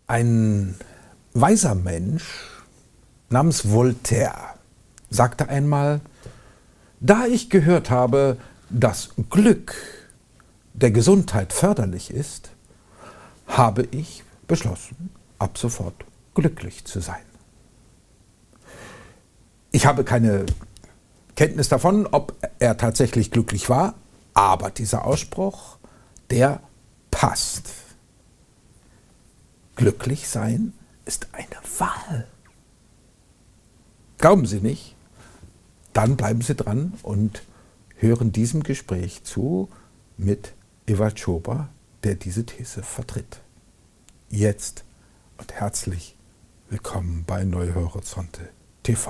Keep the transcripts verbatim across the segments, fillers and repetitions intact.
Ein weiser Mensch namens Voltaire sagte einmal: Da ich gehört habe, dass Glück der Gesundheit förderlich ist, habe ich beschlossen, ab sofort glücklich zu sein. Ich habe keine Kenntnis davon, ob er tatsächlich glücklich war, aber dieser Ausspruch, der passt. Glücklich sein ist eine Wahl. Glauben Sie nicht? Dann bleiben Sie dran und hören diesem Gespräch zu mit Ewald Schober, der diese These vertritt. Jetzt und herzlich willkommen bei Neue Horizonte T V.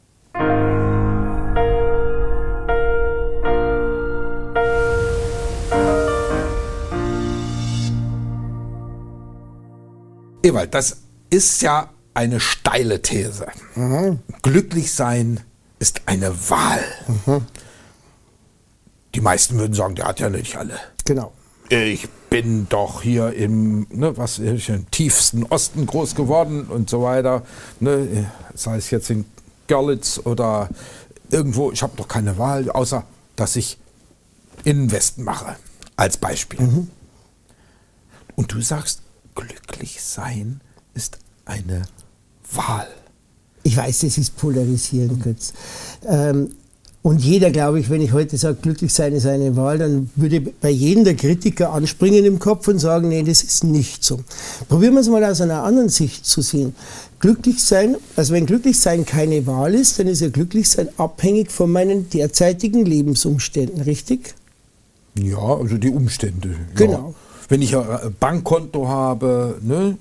Ewald, das ist ja eine steile These. Mhm. Glücklich sein ist eine Wahl. Mhm. Die meisten würden sagen, der hat ja nicht alle. Genau. Ich bin doch hier im, ne, was, im tiefsten Osten groß geworden und so weiter. Ne, sei es jetzt in Görlitz oder irgendwo. Ich habe doch keine Wahl, außer dass ich in den Westen mache, als Beispiel. Mhm. Und du sagst, glücklich sein ist eine Wahl. Ich weiß, das ist polarisierend, Götz. Ähm, und jeder, glaube ich, wenn ich heute sage, glücklich sein ist eine Wahl, dann würde bei jedem der Kritiker anspringen im Kopf und sagen, nee, das ist nicht so. Probieren wir es mal aus einer anderen Sicht zu sehen. Glücklich sein, also wenn glücklich sein keine Wahl ist, dann ist ja glücklich sein abhängig von meinen derzeitigen Lebensumständen, richtig? Ja, also die Umstände. Genau. Ja. Wenn ich ein Bankkonto habe, ne,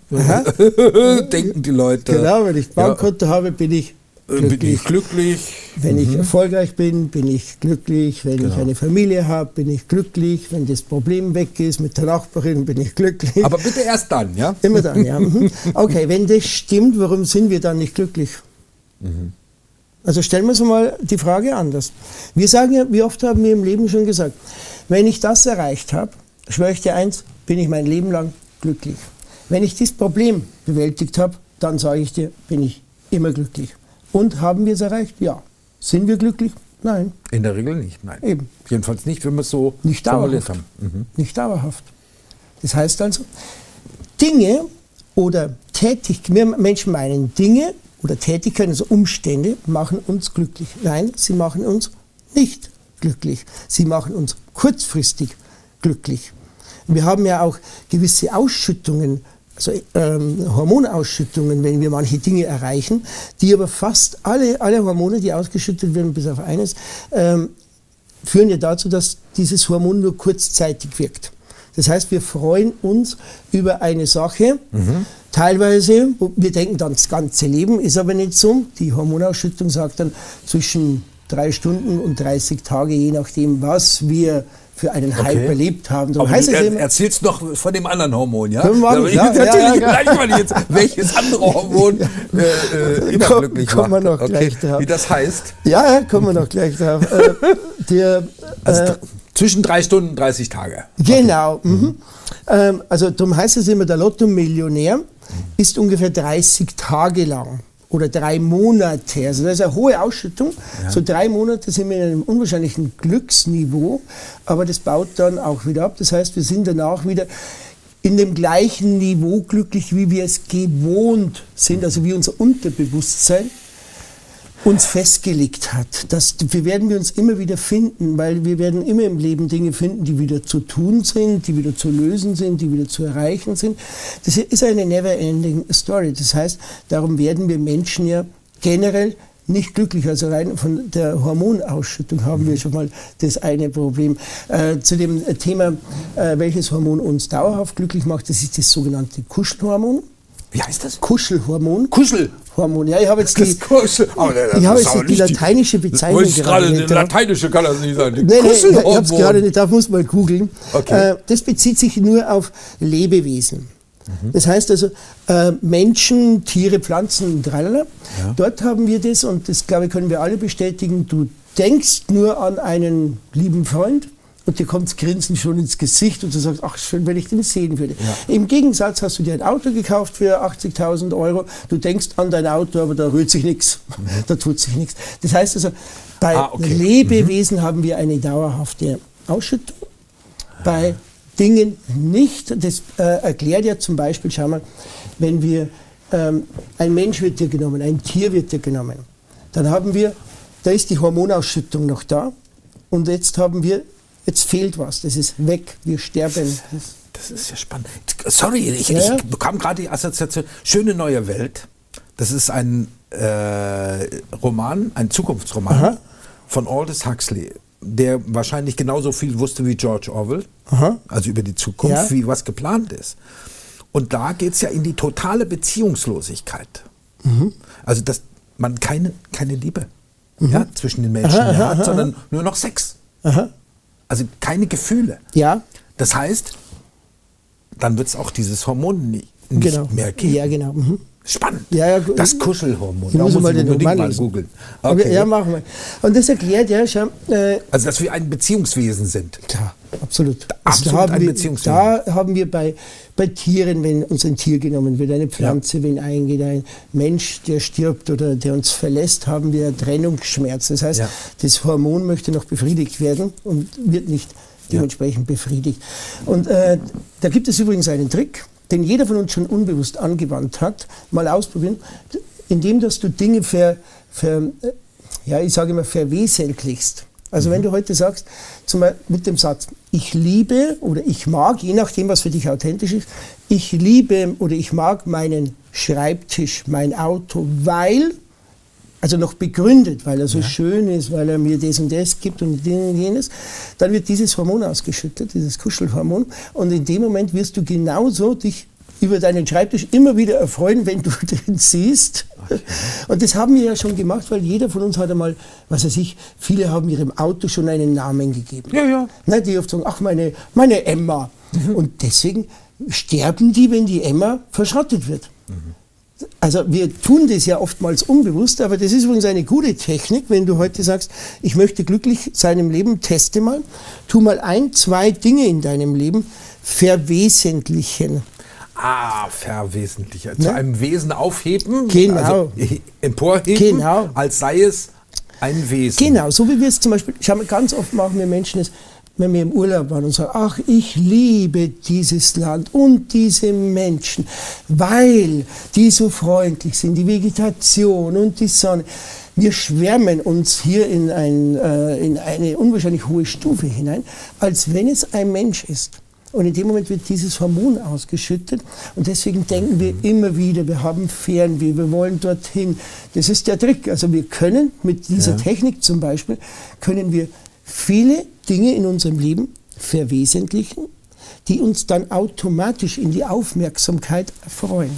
denken die Leute. Genau, wenn ich ein Bankkonto ja, habe, bin ich glücklich. Bin ich glücklich. Wenn mhm. ich erfolgreich bin, bin ich glücklich. Wenn genau. ich eine Familie habe, bin ich glücklich. Wenn das Problem weg ist mit der Nachbarin, bin ich glücklich. Aber bitte erst dann, ja? Immer dann, ja. Mhm. Okay, wenn das stimmt, warum sind wir dann nicht glücklich? Mhm. Also stellen wir uns mal die Frage anders. Wir sagen ja, wie oft haben wir im Leben schon gesagt, wenn ich das erreicht habe, schwöre ich dir eins, bin ich mein Leben lang glücklich. Wenn ich dieses Problem bewältigt habe, dann sage ich dir, bin ich immer glücklich. Und haben wir es erreicht? Ja. Sind wir glücklich? Nein. In der Regel nicht, nein. Eben. Jedenfalls nicht, wenn wir es so nicht dauerhaft haben. Mhm. Nicht dauerhaft. Das heißt also, Dinge oder Tätigkeiten, wir Menschen meinen, Dinge oder Tätigkeiten, also Umstände, machen uns glücklich. Nein, sie machen uns nicht glücklich. Sie machen uns kurzfristig glücklich. Wir haben ja auch gewisse Ausschüttungen, also ähm, Hormonausschüttungen, wenn wir manche Dinge erreichen, die aber fast alle, alle Hormone, die ausgeschüttet werden, bis auf eines, ähm, führen ja dazu, dass dieses Hormon nur kurzzeitig wirkt. Das heißt, wir freuen uns über eine Sache, mhm. teilweise, wir denken dann, das ganze Leben ist aber nicht so. Die Hormonausschüttung sagt dann zwischen drei Stunden und dreißig Tage, je nachdem, was wir für einen Hype okay. erlebt haben. Aber heißt du er, erzählst noch von dem anderen Hormon, ja? Machen, ja, ja, natürlich, ja, ja, ja. Jetzt, welches andere Hormon äh, äh, immer Komm, glücklich kommen macht. Wir noch okay. gleich drauf. Wie das heißt? Ja, ja, kommen wir noch gleich drauf. äh, der, also äh, zwischen drei Stunden und dreißig Tage. Genau. Okay. Mhm. Ähm, also darum heißt es immer, der Lotto-Millionär mhm. ist ungefähr dreißig Tage lang. Oder drei Monate, also das ist eine hohe Ausschüttung. Ja. So drei Monate sind wir in einem unwahrscheinlichen Glücksniveau, aber das baut dann auch wieder ab. Das heißt, wir sind danach wieder in dem gleichen Niveau glücklich, wie wir es gewohnt sind, also wie unser Unterbewusstsein uns festgelegt hat. Das wir werden wir uns immer wieder finden, weil wir werden immer im Leben Dinge finden, die wieder zu tun sind, die wieder zu lösen sind, die wieder zu erreichen sind. Das ist eine never-ending story. Das heißt, darum werden wir Menschen ja generell nicht glücklich. Also rein von der Hormonausschüttung haben wir schon mal das eine Problem. Äh, zu dem Thema, äh, welches Hormon uns dauerhaft glücklich macht, das ist das sogenannte Kuschelhormon. Wie heißt das? Kuschelhormon. Kuschelhormon. Ja, ich habe jetzt die, Kuschel. Oh, nee, ich habe jetzt die, die lateinische Bezeichnung gerade. gerade eine lateinische kann das nicht sein. Nein, nein, ich habe es gerade nicht, da muss man googeln. Okay. Äh, das bezieht sich nur auf Lebewesen. Mhm. Das heißt also äh, Menschen, Tiere, Pflanzen, tralala. Ja. Dort haben wir das, und das glaube ich können wir alle bestätigen, du denkst nur an einen lieben Freund und dir kommt das Grinsen schon ins Gesicht und du sagst, ach schön, wenn ich den sehen würde. Ja. Im Gegensatz hast du dir ein Auto gekauft für achtzigtausend Euro, du denkst an dein Auto, aber da rührt sich nichts, mhm. da tut sich nichts. Das heißt also, bei ah, okay. Lebewesen mhm. haben wir eine dauerhafte Ausschüttung, bei Dingen nicht. Das äh, erklärt ja zum Beispiel, schau mal, wenn wir, ähm, ein Mensch wird dir genommen, ein Tier wird dir genommen, dann haben wir, da ist die Hormonausschüttung noch da und jetzt haben wir, jetzt fehlt was, das ist weg, wir sterben. Das, das ist ja spannend. Sorry, ich, ja? ich bekam gerade die Assoziation, Schöne neue Welt, das ist ein äh, Roman, ein Zukunftsroman Aha. von Aldous Huxley, der wahrscheinlich genauso viel wusste wie George Orwell, Aha. also über die Zukunft, ja. wie was geplant ist. Und da geht es ja in die totale Beziehungslosigkeit. Mhm. Also, dass man keine, keine Liebe mhm. ja, zwischen den Menschen aha, aha, hat, aha, sondern aha. nur noch Sex. Aha. Also keine Gefühle. Ja. Das heißt, dann wird es auch dieses Hormon nicht, nicht genau. mehr geben. Ja, genau. Mhm. Spannend. Ja, ja, das Kuschelhormon. Ich da muss, muss mal ich den unbedingt Roman mal googeln. Okay. Ja, machen wir. Und das erklärt ja schon. Äh, also, dass wir ein Beziehungswesen sind. Klar, absolut. Absolut also, da ein wir, Beziehungswesen. Da haben wir bei, bei Tieren, wenn uns ein Tier genommen wird, eine Pflanze, ja. wenn eingeht, ein Mensch, der stirbt oder der uns verlässt, haben wir Trennungsschmerz. Das heißt, ja. das Hormon möchte noch befriedigt werden und wird nicht dementsprechend ja. befriedigt. Und äh, da gibt es übrigens einen Trick, den jeder von uns schon unbewusst angewandt hat, mal ausprobieren, indem dass du Dinge ver, ver, ja, ich sage immer, verwesentlichst. Also mhm. wenn du heute sagst, zum Beispiel mit dem Satz, ich liebe oder ich mag, je nachdem, was für dich authentisch ist, ich liebe oder ich mag meinen Schreibtisch, mein Auto, weil, also noch begründet, weil er so ja. schön ist, weil er mir das und das gibt und jenes, dann wird dieses Hormon ausgeschüttet, dieses Kuschelhormon, und in dem Moment wirst du genauso dich über deinen Schreibtisch immer wieder erfreuen, wenn du den siehst. Okay. Und das haben wir ja schon gemacht, weil jeder von uns hat einmal, was weiß ich, viele haben ihrem Auto schon einen Namen gegeben. Ja, ja. Ne, die oft sagen, ach, meine, meine Emma. Mhm. Und deswegen sterben die, wenn die Emma verschrottet wird. Mhm. Also wir tun das ja oftmals unbewusst, aber das ist übrigens eine gute Technik, wenn du heute sagst, ich möchte glücklich sein im Leben, teste mal, tu mal ein, zwei Dinge in deinem Leben verwesentlichen. Ah, verwesentlichen. Zu ja? einem Wesen aufheben, genau. also emporheben, genau. als sei es ein Wesen. Genau, so wie wir es zum Beispiel, schau mal, ganz oft machen wir Menschen es, wenn wir im Urlaub waren und sagen, ach, ich liebe dieses Land und diese Menschen, weil die so freundlich sind, die Vegetation und die Sonne. Wir schwärmen uns hier in, ein, äh, in eine unwahrscheinlich hohe Stufe hinein, als wenn es ein Mensch ist. Und in dem Moment wird dieses Hormon ausgeschüttet und deswegen denken wir immer wieder, wir haben Fernweh, wir wollen dorthin. Das ist der Trick. Also wir können mit dieser ja. Technik zum Beispiel, können wir viele Dinge in unserem Leben verwesentlichen, die uns dann automatisch in die Aufmerksamkeit erfreuen.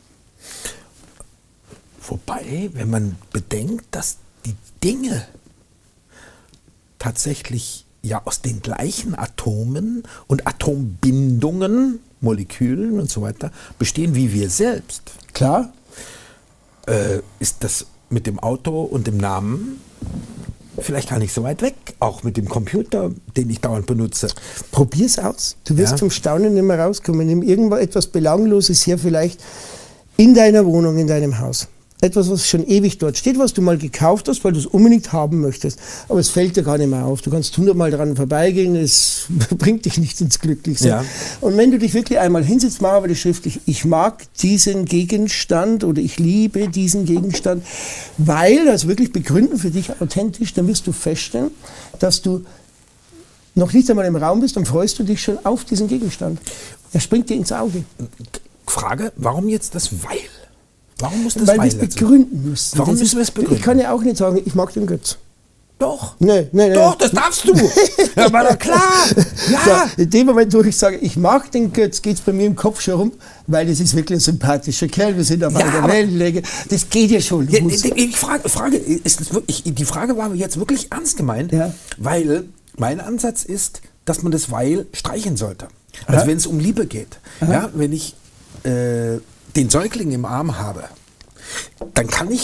Wobei, wenn man bedenkt, dass die Dinge tatsächlich ja aus den gleichen Atomen und Atombindungen, Molekülen und so weiter bestehen wie wir selbst. Klar. Äh, ist das mit dem Auto und dem Namen vielleicht gar nicht so weit weg, auch mit dem Computer, den ich dauernd benutze. Probier's aus. Du wirst ja. zum Staunen nicht mehr rauskommen. Nimm irgendwas etwas Belangloses hier vielleicht in deiner Wohnung, in deinem Haus. Etwas, was schon ewig dort steht, was du mal gekauft hast, weil du es unbedingt haben möchtest. Aber es fällt dir gar nicht mehr auf. Du kannst hundertmal dran vorbeigehen, es bringt dich nicht ins Glücklichsein. Ja. Und wenn du dich wirklich einmal hinsetzt, mach aber das schriftlich, ich mag diesen Gegenstand oder ich liebe diesen Gegenstand, weil, also wirklich begründen für dich authentisch, dann wirst du feststellen, dass du noch nicht einmal im Raum bist, dann freust du dich schon auf diesen Gegenstand. Er springt dir ins Auge. Frage, warum jetzt das Weil? Warum muss das Weil wir es begründen müssen. Warum das müssen wir es begründen? Ich kann ja auch nicht sagen, ich mag den Götz. Doch. Nee, nee, nee. Doch, das darfst du. Ja, aber na klar. Ja. So, in dem Moment, wo ich sage, ich mag den Götz, geht es bei mir im Kopf schon rum, weil das ist wirklich ein sympathischer Kerl, wir sind auf ja, einer Wellenlänge. Das geht ja schon. Ja, ich frage, frage, ist das wirklich, die Frage war jetzt wirklich ernst gemeint, ja. weil mein Ansatz ist, dass man das Weil streichen sollte. Also wenn es um Liebe geht. Ja, wenn ich äh, den Säugling im Arm habe, dann kann ich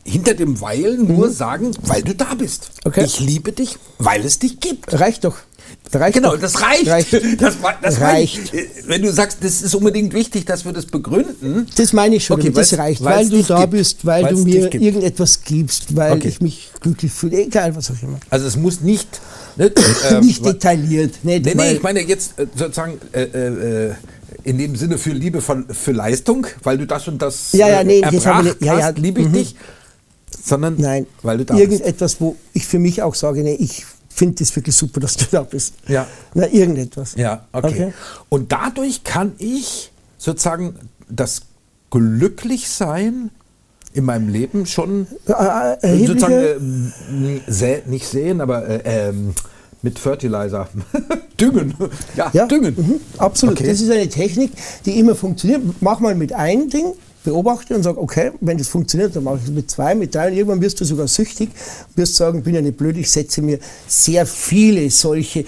hinter dem Weil nur sagen, weil du da bist. Okay. Ich liebe dich, weil es dich gibt. Reicht doch. Reicht Genau, doch. das reicht. Reicht. Das, das Reicht. Reicht. Wenn du sagst, das ist unbedingt wichtig, dass wir das begründen. Das meine ich schon, Okay, das weil's- reicht, weil's weil du dich da gibt. bist, weil Weil's du dich mir gibt. irgendetwas gibst, weil Okay. ich mich glücklich fühle, egal was auch immer. Also es muss nicht... Ne, äh, Nicht wa- detailliert. Nicht, Nee, nee, weil- ich meine jetzt äh, sozusagen äh, äh, in dem Sinne für Liebe von, für Leistung, weil du das und das Ja, ja, nee, äh, das haben wir erbracht nicht- ja, ja, hast, liebe ich mhm. dich, sondern Nein, weil du da bist. irgendetwas, wo ich für mich auch sage, nee, ich finde es wirklich super, dass du da bist. Ja. Na, irgendetwas. Ja, okay. Okay. Und dadurch kann ich sozusagen das Glücklichsein in meinem Leben schon Äh, äh, sozusagen erhebliche, äh, sä nicht sehen, aber äh, ähm, mit Fertilizer düngen. Ja, ja, düngen. mhm, absolut. Okay. Das ist eine Technik, die immer funktioniert. Mach mal mit einem Ding, beobachte und sag, okay, wenn das funktioniert, dann mache ich es mit zwei, mit drei und irgendwann wirst du sogar süchtig, wirst sagen, ich bin ja nicht blöd, ich setze mir sehr viele solche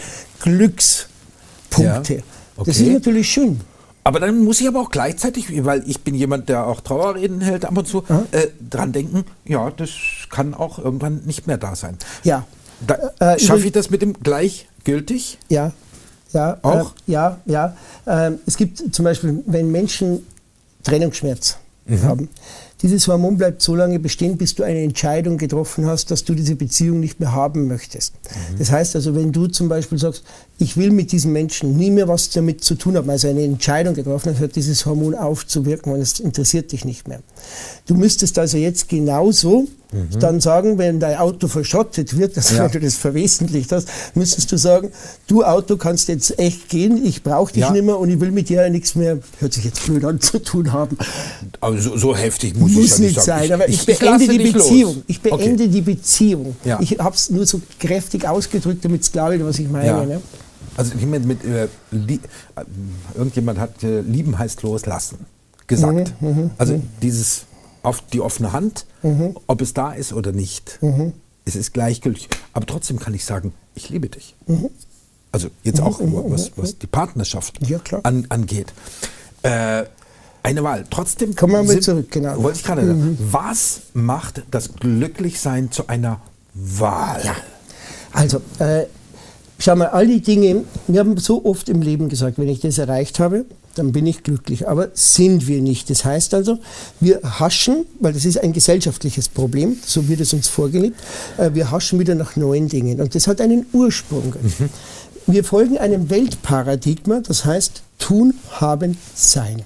Glückspunkte. Ja, Das okay. ist natürlich schön. Aber dann muss ich aber auch gleichzeitig, weil ich bin jemand, der auch Trauerreden hält ab und zu, äh, dran denken, ja, das kann auch irgendwann nicht mehr da sein. Ja. Da, Äh, schaffe über- ich das mit dem gleichgültig? Ja, ja, Auch? Äh, ja, ja. Ähm, es gibt zum Beispiel, wenn Menschen Trennungsschmerz haben, dieses Hormon bleibt so lange bestehen, bis du eine Entscheidung getroffen hast, dass du diese Beziehung nicht mehr haben möchtest. Das heißt also, wenn du zum Beispiel sagst, ich will mit diesem Menschen nie mehr was damit zu tun haben, also eine Entscheidung getroffen hast, hört dieses Hormon aufzuwirken und es interessiert dich nicht mehr. Du müsstest also jetzt genauso dann sagen, wenn dein Auto verschrottet wird, also Ja. wenn du das verwesentlicht hast, müsstest du sagen, du Auto kannst jetzt echt gehen, ich brauche dich Ja. nicht mehr und ich will mit dir nichts mehr, hört sich jetzt blöd an, zu tun haben. Aber so, so heftig muss, ich Muss ja nicht nicht sagen. sein, aber ich, lasse beende die dich los. Beziehung. Ich beende Okay. die Beziehung. Ja. Ich habe es nur so kräftig ausgedrückt, damit es klar wird, was ich meine. Ja. Ne? Also ich meine, mit, äh, lie- äh, irgendjemand hat äh, lieben heißt loslassen gesagt. Mhm, also dieses auf die offene Hand, ob es da ist oder nicht. Mhm. Es ist gleichgültig. Aber trotzdem kann ich sagen, ich liebe dich. Mhm. Also jetzt auch was, was die Partnerschaft Ja, klar. an, angeht. Äh, eine Wahl. Trotzdem Kommen wir mal sind- zurück, genau. Wollte ich gerade sagen. Was macht das Glücklichsein zu einer Wahl? Ja. Also, äh, schau mal, all die Dinge, wir haben so oft im Leben gesagt, wenn ich das erreicht habe, dann bin ich glücklich. Aber sind wir nicht. Das heißt also, wir haschen, weil das ist ein gesellschaftliches Problem, so wird es uns vorgelebt, äh, wir haschen wieder nach neuen Dingen. Und das hat einen Ursprung. Mhm. Wir folgen einem Weltparadigma, das heißt tun, haben, sein.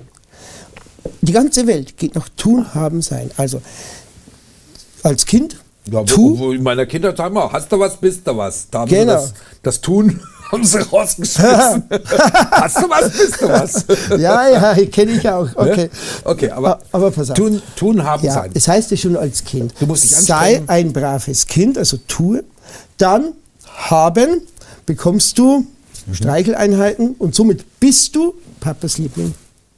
Die ganze Welt geht nach tun, haben, sein. Also, als Kind, Ja, tu, wo, wo in meiner Kindheit sagen wir, hast du was, bist du was. Da haben Genau. sie das, das Tun haben sie rausgeschmissen. Hast du was, bist du was. ja, ja, kenne ich auch. Okay, Ne? Okay, aber, A- aber pass auf. tun, tun haben Ja, sein. das heißt ja schon als Kind. Du musst dich Sei anstrengen. ein braves Kind, also tue. Dann haben, bekommst du Mhm. Streicheleinheiten und somit bist du Papas Liebling.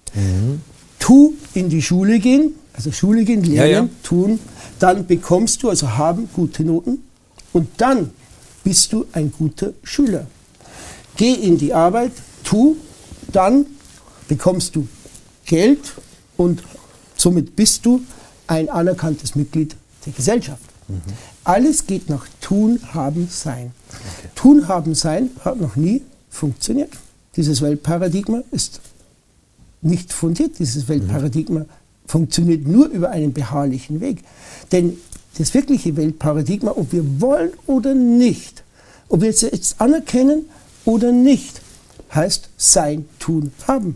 Tu, in die Schule gehen, also Schule gehen, lernen, Ja, ja. tun. Dann bekommst du, also haben, gute Noten. Und dann bist du ein guter Schüler. Geh in die Arbeit, tu, dann bekommst du Geld und somit bist du ein anerkanntes Mitglied der Gesellschaft. Alles geht nach Tun, Haben, Sein. Tun, Haben, Sein hat noch nie funktioniert. Dieses Weltparadigma ist nicht fundiert. Dieses Weltparadigma funktioniert nur über einen beharrlichen Weg. Denn das wirkliche Weltparadigma, ob wir wollen oder nicht, ob wir es jetzt anerkennen oder nicht, heißt Sein, Tun, Haben.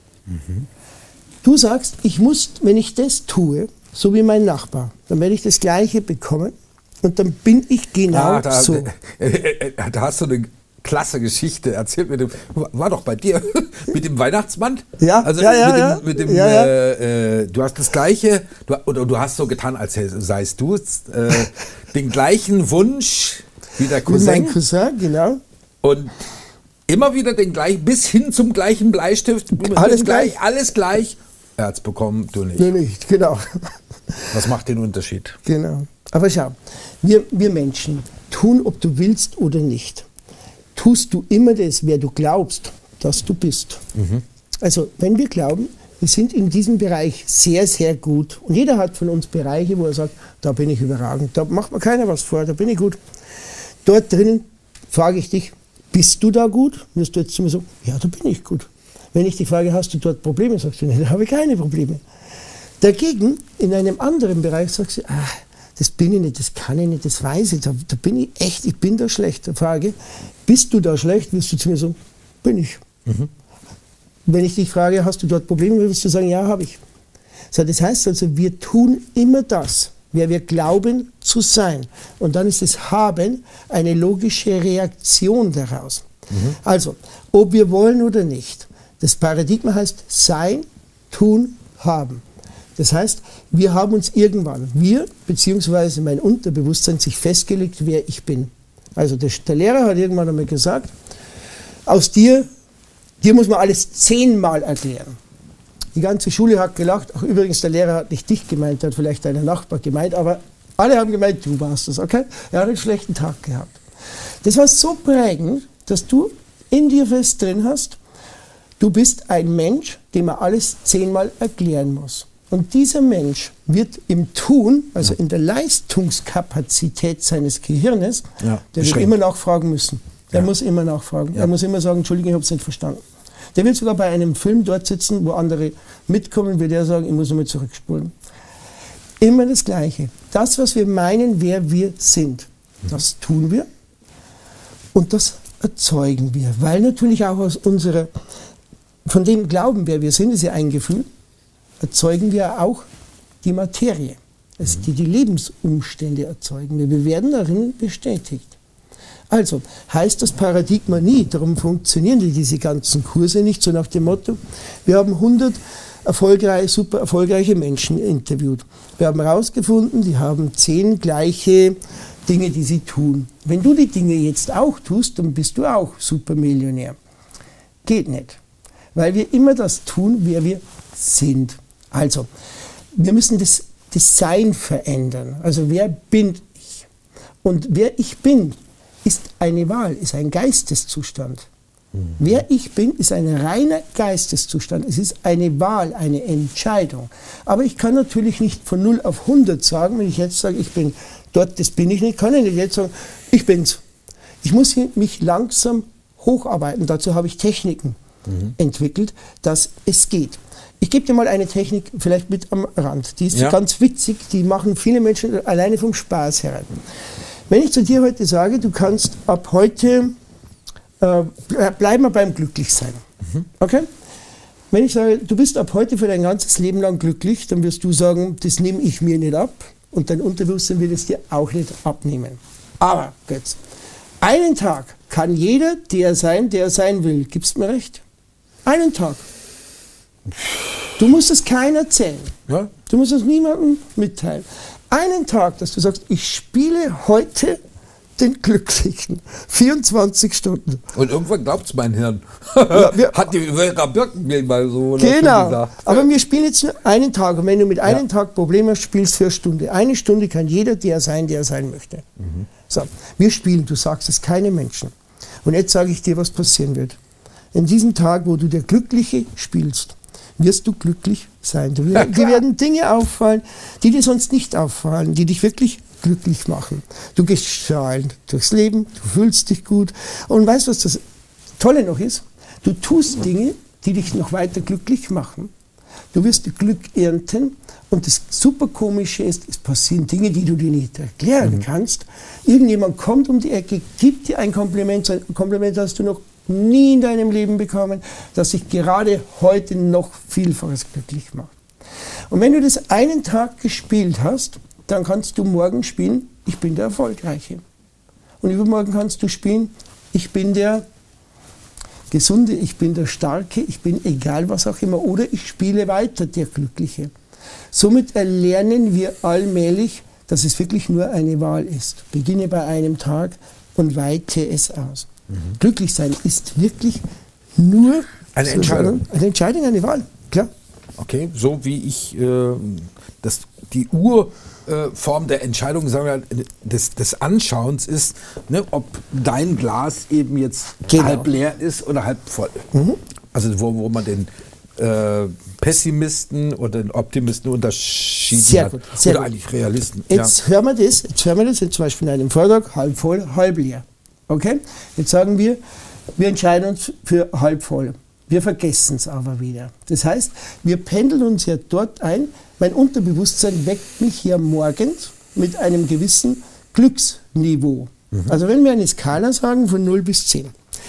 Du sagst, ich muss, wenn ich das tue, so wie mein Nachbar, dann werde ich das Gleiche bekommen und dann bin ich genau Ah, da, so. äh, äh, äh, da hast du eine klasse Geschichte erzählt mit dem, war doch bei dir, mit dem Weihnachtsmann. Ja, also ja, ja, mit dem, ja. mit dem Ja, ja. Äh, äh, du hast das gleiche, du, oder du hast so getan, als seist du äh, den gleichen Wunsch wie der Mit meinem Cousin Cousin, genau. und immer wieder den gleichen, bis hin zum gleichen Bleistift, Alles gleich, gleich. alles gleich. Er hat's bekommen, du nicht. Nee, nicht, genau. Was macht den Unterschied? Genau. Aber schau, wir, wir Menschen tun, ob du willst oder nicht, tust du immer das, wer du glaubst, dass du bist. Also wenn wir glauben, wir sind in diesem Bereich sehr, sehr gut. Und jeder hat von uns Bereiche, wo er sagt, da bin ich überragend, da macht mir keiner was vor, da bin ich gut. Dort drinnen frage ich dich, bist du da gut? Wirst du jetzt zu mir sagen, ja, da bin ich gut. Wenn ich dich frage, hast du dort Probleme? Sagst du, nein, da habe ich keine Probleme. Dagegen, in einem anderen Bereich sagst du, ah, das bin ich nicht, das kann ich nicht, das weiß ich, da, da bin ich echt, ich bin da schlecht. Da frage, bist du da schlecht? Wirst du zu mir sagen, bin ich. Mhm. Wenn ich dich frage, hast du dort Probleme, wirst du sagen, ja, habe ich. So, das heißt also, wir tun immer das, wer wir glauben zu sein. Und dann ist das Haben eine logische Reaktion daraus. Mhm. Also, ob wir wollen oder nicht, das Paradigma heißt Sein, Tun, Haben. Das heißt, wir haben uns irgendwann, wir beziehungsweise mein Unterbewusstsein, sich festgelegt, wer ich bin. Also der, der Lehrer hat irgendwann einmal gesagt, aus dir, dir muss man alles zehnmal erklären. Die ganze Schule hat gelacht. Ach, übrigens, der Lehrer hat nicht dich gemeint, der hat vielleicht deinen Nachbar gemeint, aber alle haben gemeint, du warst das, okay? Er hat einen schlechten Tag gehabt. Das war so prägend, dass du in dir fest drin hast, du bist ein Mensch, dem man alles zehnmal erklären muss. Und dieser Mensch wird im Tun, also in der Leistungskapazität seines Gehirnes, ja, der wird immer nachfragen müssen. Der ja. muss immer nachfragen. Ja. Er muss immer sagen, Entschuldigung, ich habe es nicht verstanden. Der wird sogar bei einem Film dort sitzen, wo andere mitkommen, wird der sagen, ich muss nochmal zurückspulen. Immer das Gleiche. Das, was wir meinen, wer wir sind, das tun wir und das erzeugen wir. Weil natürlich auch aus unserer, von dem Glauben, wer wir sind, ist ja ein Gefühl, erzeugen wir auch die Materie, also die die Lebensumstände erzeugen. Wir werden darin bestätigt. Also heißt das Paradigma nie, darum funktionieren diese ganzen Kurse nicht, so nach dem Motto, wir haben hundert erfolgreiche, super erfolgreiche Menschen interviewt. Wir haben herausgefunden, die haben zehn gleiche Dinge, die sie tun. Wenn du die Dinge jetzt auch tust, dann bist du auch Supermillionär. Geht nicht, weil wir immer das tun, wer wir sind. Also, wir müssen das, das Sein verändern. Also, wer bin ich? Und wer ich bin, ist eine Wahl, ist ein Geisteszustand. Mhm. Wer ich bin, ist ein reiner Geisteszustand. Es ist eine Wahl, eine Entscheidung. Aber ich kann natürlich nicht von null auf hundert sagen, wenn ich jetzt sage, ich bin dort, das bin ich nicht, kann ich nicht jetzt sagen, ich bin's. Ich muss mich langsam hocharbeiten. Dazu habe ich Techniken mhm. entwickelt, dass es geht. Ich gebe dir mal eine Technik vielleicht mit am Rand. Die ist ja. ganz witzig, die machen viele Menschen alleine vom Spaß her. Wenn ich zu dir heute sage, du kannst ab heute, äh, bleiben wir beim Glücklichsein. Mhm. Okay? Wenn ich sage, du bist ab heute für dein ganzes Leben lang glücklich, dann wirst du sagen, das nehme ich mir nicht ab und dein Unterbewusstsein wird es dir auch nicht abnehmen. Aber, Götz, einen Tag kann jeder der sein, der sein will. Gibst du mir recht? Einen Tag. Du musst es keinem erzählen. Ja? Du musst es niemandem mitteilen. Einen Tag, dass du sagst, ich spiele heute den Glücklichen. vierundzwanzig Stunden. Und irgendwann glaubt es mein Hirn. Ja, wir, Hat die Vera Birkenbiel mal so genau. gesagt. Aber wir spielen jetzt nur einen Tag. Und wenn du mit einem ja. Tag Probleme hast, spielst für eine Stunde. Eine Stunde kann jeder der sein, der sein möchte. Mhm. So, wir spielen, du sagst es, keine Menschen. Und jetzt sage ich dir, was passieren wird. In diesem Tag, wo du der Glückliche spielst, wirst du glücklich sein. Du, dir werden Dinge auffallen, die dir sonst nicht auffallen, die dich wirklich glücklich machen. Du gehst strahlend durchs Leben, du fühlst dich gut. Und weißt du, was das Tolle noch ist? Du tust Dinge, die dich noch weiter glücklich machen. Du wirst Glück ernten. Und das super Komische ist, es passieren Dinge, die du dir nicht erklären mhm. kannst. Irgendjemand kommt um die Ecke, gibt dir ein Kompliment, ein Kompliment hast du noch nie in deinem Leben bekommen, das sich gerade heute noch Vielfaches glücklich macht. Und wenn du das einen Tag gespielt hast, dann kannst du morgen spielen, ich bin der Erfolgreiche. Und übermorgen kannst du spielen, ich bin der Gesunde, ich bin der Starke, ich bin egal was auch immer, oder ich spiele weiter, der Glückliche. Somit erlernen wir allmählich, dass es wirklich nur eine Wahl ist. Beginne bei einem Tag und weite es aus. Mhm. Glücklich sein ist wirklich nur eine Entscheidung. Eine Entscheidung, eine Wahl, klar. Okay, so wie ich äh, das, die Urform äh, der Entscheidung, sagen wir, des, des Anschauens ist, ne, ob dein Glas eben jetzt genau. halb leer ist oder halb voll. Mhm. Also wo, wo man den äh, Pessimisten oder den Optimisten unterschieden sehr hat. Gut, sehr oder gut. eigentlich Realisten. Jetzt ja. hören wir das, jetzt hören wir das, jetzt zum Beispiel in einem Vortrag, halb voll, halb leer. Okay? Jetzt sagen wir, wir entscheiden uns für halb voll. Wir vergessen es aber wieder. Das heißt, wir pendeln uns ja dort ein, mein Unterbewusstsein weckt mich ja morgens mit einem gewissen Glücksniveau. Mhm. Also wenn wir eine Skala sagen von null bis zehn,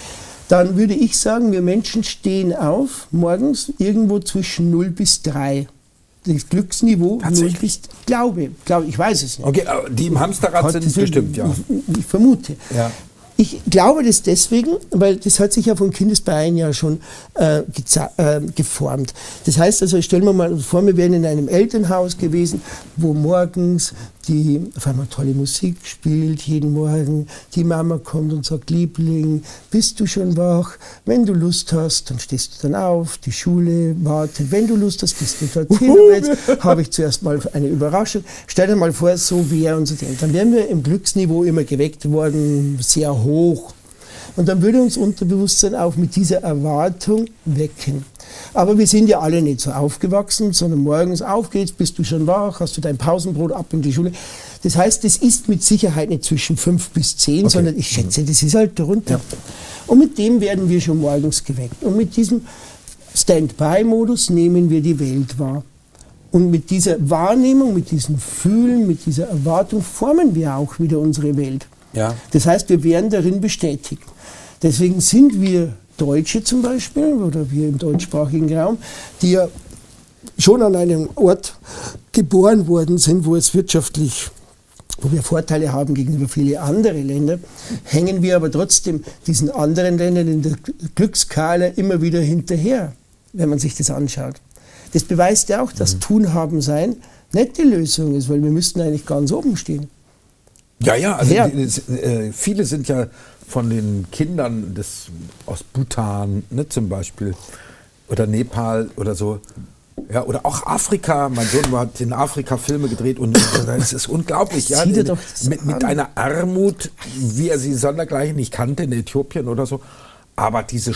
dann würde ich sagen, wir Menschen stehen auf morgens irgendwo zwischen null bis drei. Das Glücksniveau null bis, glaube, glaube, ich weiß es nicht. Okay, die im Hamsterrad sind bestimmt, ja. Ich, ich vermute. Ja. Ich glaube das deswegen, weil das hat sich ja von Kindesbeinen ja schon äh, äh, geformt. Das heißt also, stellen wir mal vor, wir wären in einem Elternhaus gewesen, wo morgens die auf einmal tolle Musik spielt, jeden Morgen. Die Mama kommt und sagt, Liebling, bist du schon wach? Wenn du Lust hast, dann stehst du dann auf, die Schule wartet. Wenn du Lust hast, gehst du dorthin. Aber jetzt habe ich zuerst mal eine Überraschung. Stell dir mal vor, so wäre unser Ding. Dann wären wir im Glücksniveau immer geweckt worden, sehr hoch. Und dann würde uns Unterbewusstsein auch mit dieser Erwartung wecken. Aber wir sind ja alle nicht so aufgewachsen, sondern morgens auf geht's, bist du schon wach, hast du dein Pausenbrot, ab in die Schule. Das heißt, das ist mit Sicherheit nicht zwischen fünf bis zehn, okay. sondern ich schätze, das ist halt darunter. Ja. Und mit dem werden wir schon morgens geweckt. Und mit diesem Stand-by-Modus nehmen wir die Welt wahr. Und mit dieser Wahrnehmung, mit diesem Fühlen, mit dieser Erwartung formen wir auch wieder unsere Welt. Ja. Das heißt, wir werden darin bestätigt. Deswegen sind wir Deutsche zum Beispiel, oder wir im deutschsprachigen Raum, die ja schon an einem Ort geboren worden sind, wo es wirtschaftlich, wo wir Vorteile haben gegenüber viele andere Länder, hängen wir aber trotzdem diesen anderen Ländern in der Glücksskala immer wieder hinterher, wenn man sich das anschaut. Das beweist ja auch, dass mhm. Tun, Haben, Sein nicht die Lösung ist, weil wir müssten eigentlich ganz oben stehen. Ja, ja, also ja. Die, äh, viele sind ja von den Kindern des, aus Bhutan, ne, zum Beispiel, oder Nepal oder so, ja, oder auch Afrika. Mein Sohn hat in Afrika Filme gedreht und es ist unglaublich, ja, mit, mit einer Armut, wie er sie sondergleichen nicht kannte, in Äthiopien oder so, aber diese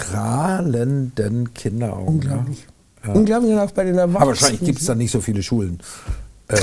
strahlenden Kinderaugen. Unglaublich. Ja. Unglaublich, auch bei den Erwachsenen. Aber wahrscheinlich gibt es da nicht so viele Schulen. Äh,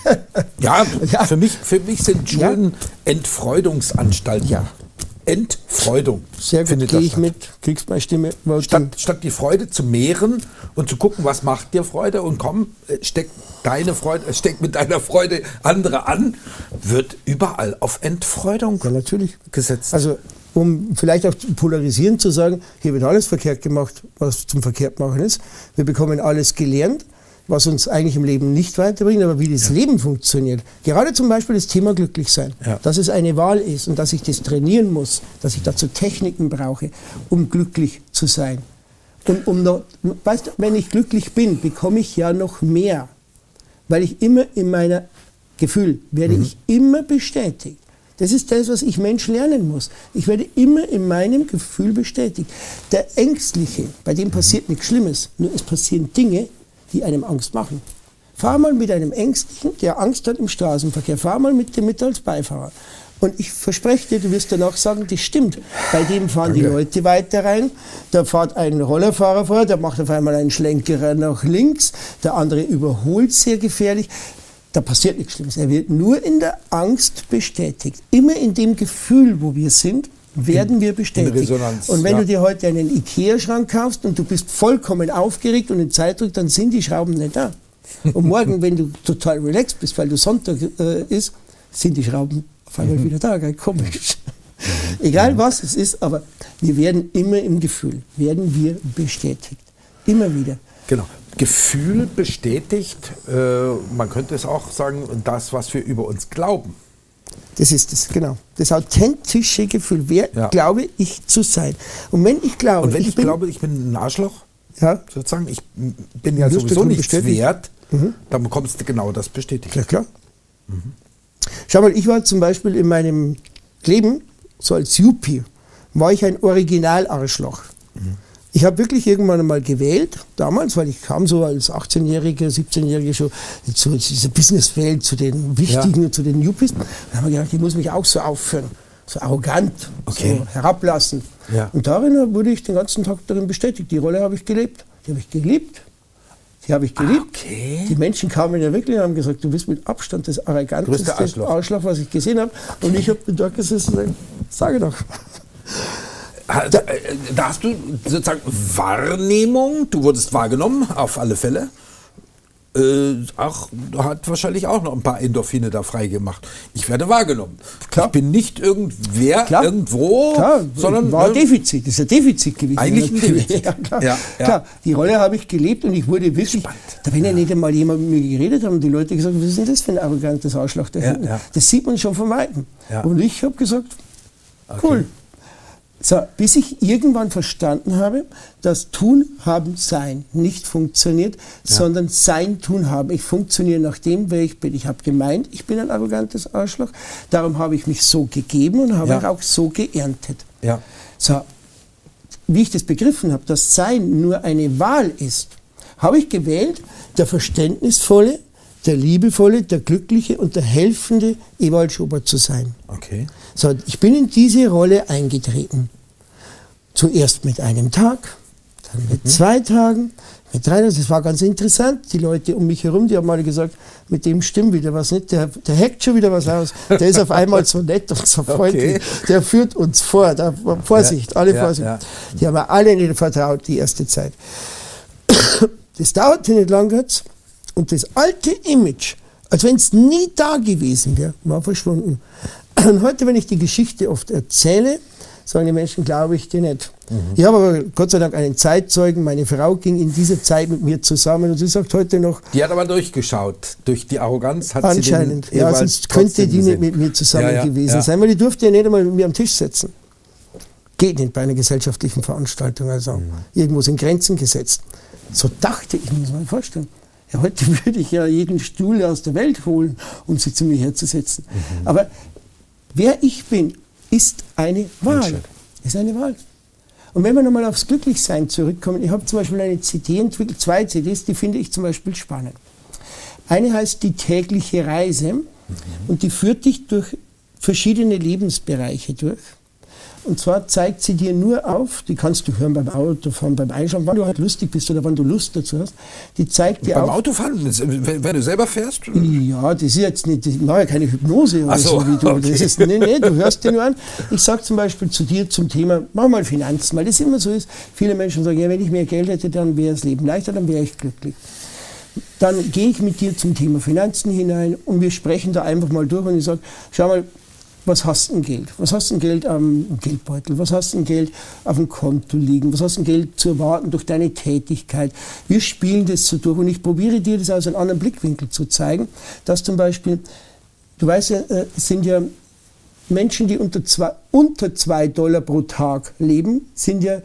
ja, ja, Für, mich, für mich sind Schulen ja. Entfreudungsanstalten. Ja. Entfreudung. Sehr gut, gehe ich mit, kriegst meine Stimme. Statt, statt die Freude zu mehren und zu gucken, was macht dir Freude und komm, steck deine Freude, steck mit deiner Freude andere an, wird überall auf Entfreudung ja, natürlich. gesetzt. Also um vielleicht auch polarisierend zu sagen, hier wird alles verkehrt gemacht, was zum Verkehrtmachen ist. Wir bekommen alles gelernt, was uns eigentlich im Leben nicht weiterbringt, aber wie das ja. Leben funktioniert. Gerade zum Beispiel das Thema Glücklichsein. Ja. Dass es eine Wahl ist und dass ich das trainieren muss, dass ich dazu Techniken brauche, um glücklich zu sein. Und um noch, weißt du, wenn ich glücklich bin, bekomme ich ja noch mehr. Weil ich immer in meiner Gefühl werde mhm. ich immer bestätigt. Das ist das, was ich Mensch lernen muss. Ich werde immer in meinem Gefühl bestätigt. Der Ängstliche, bei dem passiert nichts Schlimmes, nur es passieren Dinge, die einem Angst machen. Fahr mal mit einem Ängstlichen, der Angst hat im Straßenverkehr, fahr mal mit dem mit als Beifahrer. Und ich verspreche dir, du wirst danach sagen, das stimmt. Bei dem fahren Danke. Die Leute weiter rein, da fährt ein Rollerfahrer vor, der macht auf einmal einen Schlenkerer nach links, der andere überholt sehr gefährlich. Da passiert nichts Schlimmes. Er wird nur in der Angst bestätigt. Immer in dem Gefühl, wo wir sind, werden wir bestätigt. Resonanz, und wenn ja. du dir heute einen Ikea-Schrank kaufst und du bist vollkommen aufgeregt und in Zeitdruck, dann sind die Schrauben nicht da. Und morgen, wenn du total relaxed bist, weil du Sonntag äh, ist, sind die Schrauben auf einmal mhm. wieder da. Gell? Komisch. Mhm. Egal was es ist, aber wir werden immer im Gefühl, werden wir bestätigt. Immer wieder. Genau. Gefühl bestätigt, äh, man könnte es auch sagen, das, was wir über uns glauben. Das ist es, genau. Das authentische Gefühl. Wer ja. glaube ich zu sein? Und wenn ich glaube, Und wenn ich, ich bin, glaube, ich bin ein Arschloch, ja. sozusagen, ich bin ja sowieso nichts wert, mhm. dann bekommst du genau das bestätigt. Ja, klar. Mhm. Schau mal, ich war zum Beispiel in meinem Leben, so als Yuppie, war ich ein Original-Arschloch. Mhm. Ich habe wirklich irgendwann einmal gewählt, damals, weil ich kam so als achtzehnjähriger, siebzehnjähriger schon zu dieser Businesswelt, zu den Wichtigen, ja. zu den Yuppies. Dann habe ich gedacht, ich muss mich auch so aufführen, so arrogant, okay. so herablassen. Ja. Und darin wurde ich den ganzen Tag darin bestätigt. Die Rolle habe ich gelebt. Die habe ich geliebt. Die habe ich geliebt. Okay. Die Menschen kamen ja wirklich und haben gesagt, du bist mit Abstand das arroganteste Arschloch. Arschloch, was ich gesehen habe. Und ich habe dort gesessen und gesagt, sage doch. Da, da hast du sozusagen Wahrnehmung, du wurdest wahrgenommen, auf alle Fälle. Äh, auch, hat wahrscheinlich auch noch ein paar Endorphine da freigemacht. Ich werde wahrgenommen. Klar. Ich bin nicht irgendwer, Klar. irgendwo, Klar, sondern war ein äh, Defizit, das ist ein Defizit gewesen. Eigentlich ein Defizit. Ja, klar. Ja, ja. Klar, die Rolle habe ich gelebt und ich wurde wirklich, Spannend. da wenn ja nicht einmal jemand mit mir geredet hat, haben die Leute gesagt, was ist denn das für ein arrogantes Arschloch da Ja, hinten? ja. Das sieht man schon von Weitem. Ja. Und ich habe gesagt, Okay. cool. So, bis ich irgendwann verstanden habe, dass Tun, Haben, Sein nicht funktioniert, Ja. sondern Sein, Tun, Haben. Ich funktioniere nach dem, wer ich bin. Ich habe gemeint, ich bin ein arrogantes Arschloch. Darum habe ich mich so gegeben und habe Ja. auch so geerntet. Ja. So, wie ich das begriffen habe, dass Sein nur eine Wahl ist, habe ich gewählt, der verständnisvolle, der liebevolle, der glückliche und der helfende Ewald Schobert zu sein. Okay. So, ich bin in diese Rolle eingetreten. Zuerst mit einem Tag, dann mit mhm. zwei Tagen, mit drei Tagen. Das war ganz interessant. Die Leute um mich herum, die haben mal gesagt, mit dem stimmt wieder was nicht. Der, der hackt schon wieder was aus. Der ist auf einmal so nett und so freundlich. Okay. Der führt uns vor. Da, Vorsicht, ja, alle ja, Vorsicht. Ja. Die haben mir alle nicht vertraut, die erste Zeit. Das dauerte nicht lang jetzt. Und das alte Image, als wenn es nie da gewesen wäre, war verschwunden. Und heute, wenn ich die Geschichte oft erzähle, sagen die Menschen, glaube ich dir nicht. Mhm. Ich habe aber Gott sei Dank einen Zeitzeugen, meine Frau ging in dieser Zeit mit mir zusammen und sie sagt heute noch... Die hat aber durchgeschaut, durch die Arroganz hat anscheinend, sie den ja, sonst könnte die nicht mit mir zusammen ja, ja, gewesen ja. sein, weil die durfte ja nicht einmal mit mir am Tisch sitzen. Geht nicht bei einer gesellschaftlichen Veranstaltung, also mhm. irgendwo sind Grenzen gesetzt. So dachte ich, muss man sich vorstellen. Ja, heute würde ich ja jeden Stuhl aus der Welt holen, um sie zu mir herzusetzen. Mhm. Aber wer ich bin, ist eine Wahl. Ist eine Wahl. Und wenn wir nochmal aufs Glücklichsein zurückkommen, ich habe zum Beispiel eine C D entwickelt, zwei C Ds, die finde ich zum Beispiel spannend. Eine heißt Die tägliche Reise mhm. und die führt dich durch verschiedene Lebensbereiche durch. Und zwar zeigt sie dir nur auf, die kannst du hören beim Autofahren, beim Einschauen, wann du halt lustig bist oder wann du Lust dazu hast. Die zeigt dir beim auf. Beim Autofahren, wenn du selber fährst? Ja, das ist jetzt nicht, ich mache ja keine Hypnose oder so, so wie du. Okay. Das ist, nee, nee, du hörst dir nur an. Ich sage zum Beispiel zu dir zum Thema, mach mal Finanzen, weil das immer so ist. Viele Menschen sagen, ja, wenn ich mehr Geld hätte, dann wäre das Leben leichter, dann wäre ich glücklich. Dann gehe ich mit dir zum Thema Finanzen hinein und wir sprechen da einfach mal durch und ich sage, schau mal, was hast du denn Geld? Was hast du denn Geld am Geldbeutel? Was hast du denn Geld auf dem Konto liegen? Was hast du denn Geld zu erwarten durch deine Tätigkeit? Wir spielen das so durch und ich probiere dir das aus einem anderen Blickwinkel zu zeigen, dass zum Beispiel, du weißt ja, es sind ja Menschen, die unter zwei, unter zwei Dollar pro Tag leben, sind ja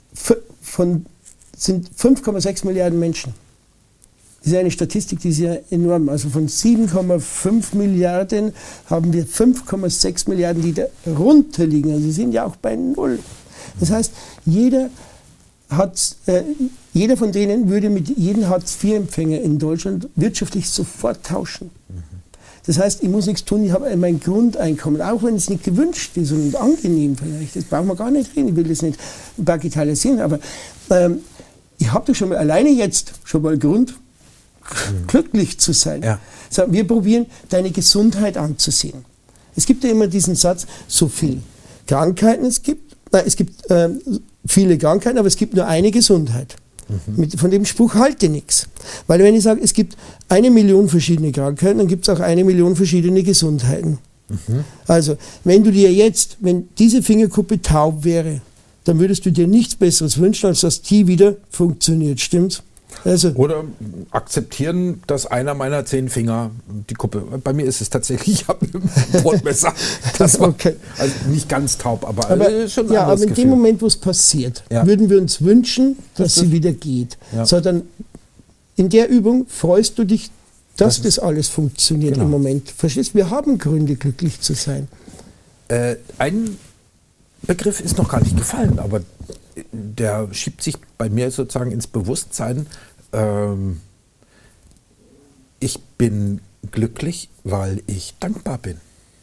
von, sind fünf Komma sechs Milliarden Menschen. Das ist eine Statistik, die ist ja enorm. Also von sieben Komma fünf Milliarden haben wir fünf Komma sechs Milliarden, die da runter liegen. Also sie sind ja auch bei Null. Das heißt, jeder, hat, äh, jeder von denen würde mit jedem Hartz vier Empfänger in Deutschland wirtschaftlich sofort tauschen. Das heißt, ich muss nichts tun, ich habe mein Grundeinkommen, auch wenn es nicht gewünscht ist und angenehm vielleicht. Das brauchen wir gar nicht reden, ich will das nicht bagatellisieren, aber ähm, ich habe doch schon mal alleine jetzt schon mal Grund, glücklich zu sein. Ja. So, wir probieren, deine Gesundheit anzusehen. Es gibt ja immer diesen Satz, so viele Krankheiten es gibt, nein, es gibt äh, viele Krankheiten, aber es gibt nur eine Gesundheit. Mhm. Mit, von dem Spruch halte nichts. Weil wenn ich sage, es gibt eine Million verschiedene Krankheiten, dann gibt es auch eine Million verschiedene Gesundheiten. Mhm. Also, wenn du dir jetzt, wenn diese Fingerkuppe taub wäre, dann würdest du dir nichts Besseres wünschen, als dass die wieder funktioniert, stimmt's? Also, oder akzeptieren, dass einer meiner zehn Finger die Kuppe. Bei mir ist es tatsächlich, ich habe ein Brotmesser. Das war okay. Also nicht ganz taub, aber, aber schon ein ja, aber in Gefühl. dem Moment, wo es passiert, ja. würden wir uns wünschen, dass das sie wieder geht. Ja. Sondern in der Übung freust du dich, dass das, das alles funktioniert genau. im Moment. Verstehst du? Wir haben Gründe, glücklich zu sein. Äh, ein Begriff ist noch gar nicht gefallen, aber der schiebt sich bei mir sozusagen ins Bewusstsein. Ähm, ich bin glücklich, weil ich dankbar bin.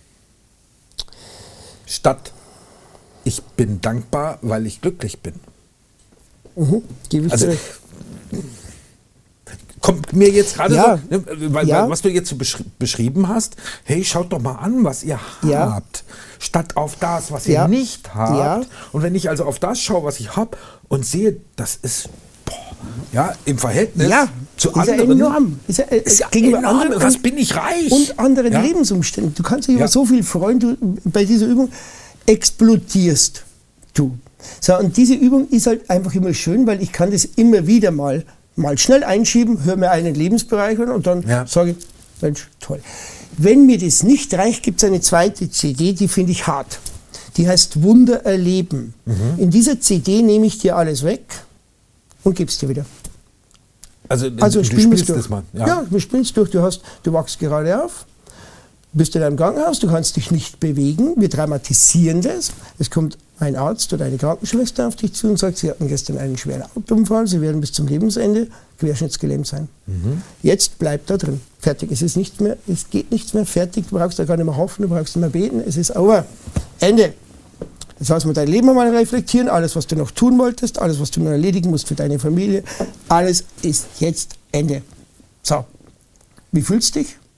Statt ich bin dankbar, weil ich glücklich bin. Mhm, gebe ich also, recht. kommt mir jetzt gerade Ja. so, ne, weil, Ja. weil, was du jetzt so beschri beschrieben hast, hey, schaut doch mal an, was ihr Ja. habt, statt auf das, was Ja. ihr nicht habt. Ja. Und wenn ich also auf das schaue, was ich habe und sehe, das ist, boah, ja, im Verhältnis Ja, zu ist ja anderen, enorm. Ist ja, äh, ist ja gegenüber enorm. anderen Was und- bin ich reich? Und anderen Ja. Lebensumständen. Du kannst dich Ja. über so viel freuen, du, bei dieser Übung explodierst du. So, und diese Übung ist halt einfach immer schön, weil ich kann das immer wieder mal, mal schnell einschieben, höre mir einen Lebensbereich an und dann Ja. sage ich, Mensch, toll. Wenn mir das nicht reicht, gibt es eine zweite C D, die finde ich hart. Die heißt Wunder erleben. Mhm. In dieser C D nehme ich dir alles weg und gebe es dir wieder. Also, Also du spielen wir spielst durch. das mal. Ja. wir spielen es durch. Du, hast, du wachst gerade auf, bist in einem Krankenhaus, du kannst dich nicht bewegen. Wir dramatisieren das. Es kommt ein Arzt oder eine Krankenschwester auf dich zu und sagt, Sie hatten gestern einen schweren Autounfall, Sie werden bis zum Lebensende querschnittsgelähmt sein. Mhm. Jetzt bleibt da drin. Fertig. Es ist nichts mehr, es geht nichts mehr. Fertig. Du brauchst da gar nicht mehr hoffen, du brauchst nicht mehr beten. Es ist over. Ende. Jetzt lassen wir dein Leben mal reflektieren, alles, was du noch tun wolltest, alles, was du noch erledigen musst für deine Familie, alles ist jetzt Ende. So, wie fühlst du dich?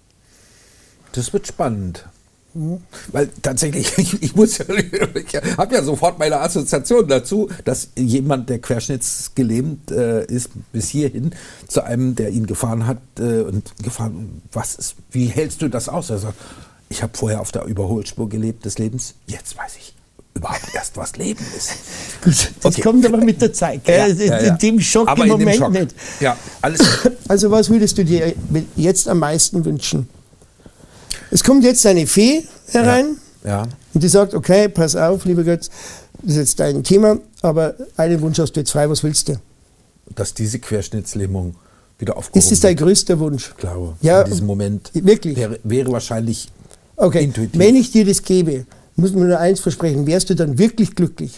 Das wird spannend. Weil tatsächlich, ich, ich muss ja, ich habe ja sofort meine Assoziation dazu, dass jemand, der querschnittsgelähmt äh, ist, bis hierhin zu einem, der ihn gefahren hat äh, und gefahren, was ist, wie hältst du das aus? Er sagt, ich habe vorher auf der Überholspur gelebt des Lebens, jetzt weiß ich überhaupt erst, was Leben ist. Gut, das Okay. kommt aber mit der Zeit. Gell? Ja, ja, in ja. dem Schock Aber im in dem Moment Schock. nicht. Ja, alles. Also was würdest du dir jetzt am meisten wünschen? Es kommt jetzt eine Fee herein Ja. und die sagt, okay, pass auf, lieber Götz, das ist jetzt dein Thema, aber einen Wunsch hast du jetzt frei, was willst du? Dass diese Querschnittslähmung wieder aufgehoben Ist das dein wird. größter Wunsch? Ich glaube, Ja, in diesem Moment wirklich? wäre, wäre wahrscheinlich Okay, intuitiv. wenn ich dir das gebe, muss man nur eins versprechen, wärst du dann wirklich glücklich?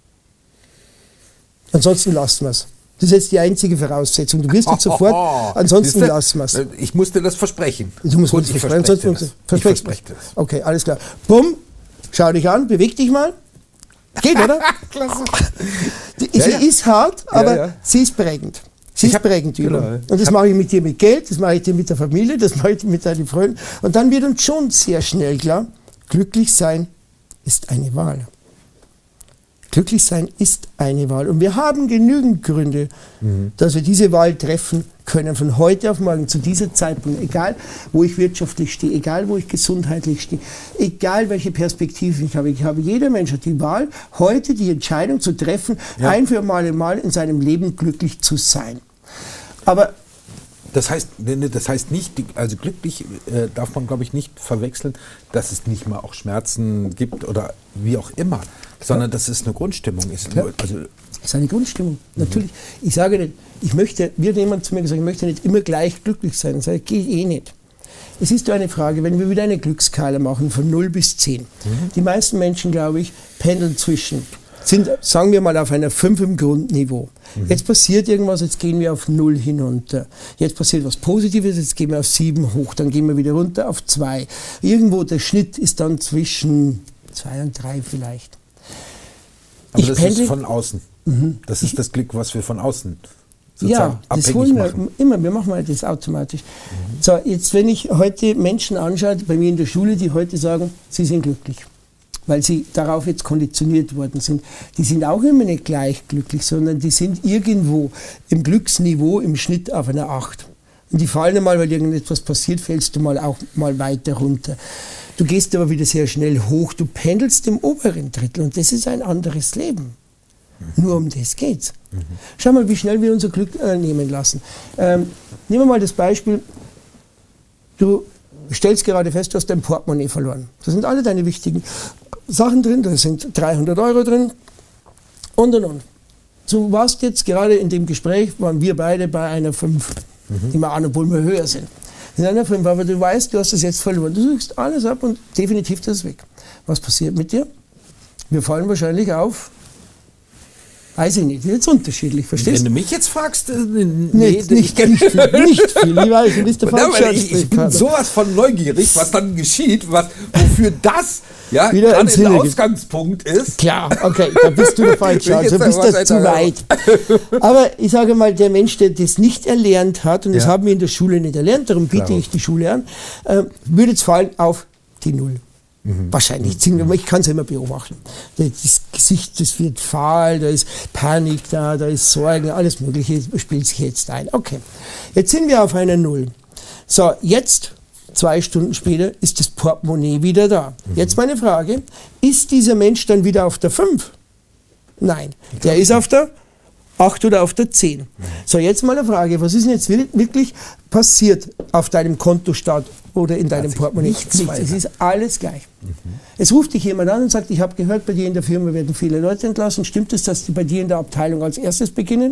Ansonsten lassen wir es. Das ist jetzt die einzige Voraussetzung. Du wirst jetzt sofort, ansonsten Siehste? lassen wir es. Ich musste das versprechen. Du musst Gut, uns ich versprechen, verspreche sonst das. Ich versprechen. verspreche das. Okay, alles klar. Bumm, schau dich an, beweg dich mal. Geht, oder? Klasse. Die, Ja, sie ja. ist hart, aber ja. sie ist prägend. Sie Ich ist hab- prägend, die genau. Übung. Ich Und das hab- mache ich mit dir mit Geld, das mache ich dir mit der Familie, das mache ich dir mit deinen Freunden. Und dann wird uns schon sehr schnell klar, glücklich sein ist eine Wahl. Glücklich sein ist eine Wahl. Und wir haben genügend Gründe, Mhm. dass wir diese Wahl treffen können, von heute auf morgen, zu dieser Zeitpunkt. Egal, wo ich wirtschaftlich stehe, egal, wo ich gesundheitlich stehe, egal, welche Perspektive ich habe. Ich habe, jeder Mensch hat die Wahl, heute die Entscheidung zu treffen, Ja. ein für alle Mal in seinem Leben glücklich zu sein. Aber Das heißt, nee, nee, das heißt nicht, die- also glücklich äh, darf man, glaube ich, nicht verwechseln, dass es nicht mal auch Schmerzen gibt oder wie auch immer, sondern dass es eine Grundstimmung ist. Klar. Also, das ist eine Grundstimmung, natürlich. Ich sage nicht, ich möchte, mir hat jemand zu mir gesagt, ich möchte nicht immer gleich glücklich sein. Ich sage, geht eh nicht. Es ist nur eine Frage, wenn wir wieder eine Glücksskala machen von null bis zehn. Mhm. Die meisten Menschen, glaube ich, pendeln zwischen, sind, sagen wir mal, auf einer fünf im Grundniveau. Mhm. Jetzt passiert irgendwas, jetzt gehen wir auf null hinunter. Jetzt passiert was Positives, jetzt gehen wir auf sieben hoch, dann gehen wir wieder runter auf zwei. Irgendwo der Schnitt ist dann zwischen zwei und drei vielleicht. aber Ich das pendle- ist von außen. Das ist das Glück, was wir von außen sozusagen Ja, das abhängig holen wir machen. immer, wir machen halt das automatisch. So, jetzt wenn ich heute Menschen anschaue, bei mir in der Schule, die heute sagen, sie sind glücklich, weil sie darauf jetzt konditioniert worden sind, die sind auch immer nicht gleich glücklich, sondern die sind irgendwo im Glücksniveau im Schnitt auf einer acht. Und die fallen einmal, weil irgendetwas passiert, fällst du mal auch mal weiter runter. Du gehst aber wieder sehr schnell hoch, du pendelst im oberen Drittel und das ist ein anderes Leben. Nur um das geht's. Mhm. Schau mal, wie schnell wir unser Glück äh, nehmen lassen. Ähm, nehmen wir mal das Beispiel, du stellst gerade fest, du hast dein Portemonnaie verloren. Da sind alle deine wichtigen Sachen drin, da sind dreihundert Euro drin und und und. Du warst jetzt gerade in dem Gespräch, waren wir beide bei einer fünf, mhm. die wir an, obwohl wir höher sind. In einer fünf, aber du weißt, du hast es jetzt verloren. Du suchst alles ab und definitiv das ist weg. Was passiert mit dir? Wir fallen wahrscheinlich auf Weiß ich nicht, das ist jetzt unterschiedlich, verstehst Wenn du? du mich jetzt fragst, äh, nee, Nicht, nicht, nicht, viel, nicht viel, lieber, du bist der falsche Ja, ich, ich bin sowas von neugierig, was dann geschieht, was, wofür das ja, Wieder gerade ins Sinne der gibt. Ausgangspunkt ist. Klar, okay, da bist du der falsche, Will ich also jetzt bist was das zu weiter- weit. Aber ich sage mal, der Mensch, der das nicht erlernt hat, und das Ja. haben wir in der Schule nicht erlernt, darum biete Klar. ich die Schule an, äh, würde jetzt fallen auf die Null. Mhm. Wahrscheinlich, ziemlich, ich kann es ja immer beobachten. Das Gesicht, das wird fahl, da ist Panik da, da ist Sorgen, alles Mögliche spielt sich jetzt ein. Okay, jetzt sind wir auf einer Null. So, jetzt, zwei Stunden später, ist das Portemonnaie wieder da. Mhm. Jetzt meine Frage, ist dieser Mensch dann wieder auf der fünf? Nein, der ist auf der acht oder auf der zehn. So, jetzt mal eine Frage, was ist denn jetzt wir- wirklich passiert auf deinem Kontostand oder in deinem sich Portemonnaie? nichts Es verändert. ist alles gleich. Es ruft dich jemand an und sagt, ich habe gehört, bei dir in der Firma werden viele Leute entlassen. Stimmt es, dass die bei dir in der Abteilung als erstes beginnen?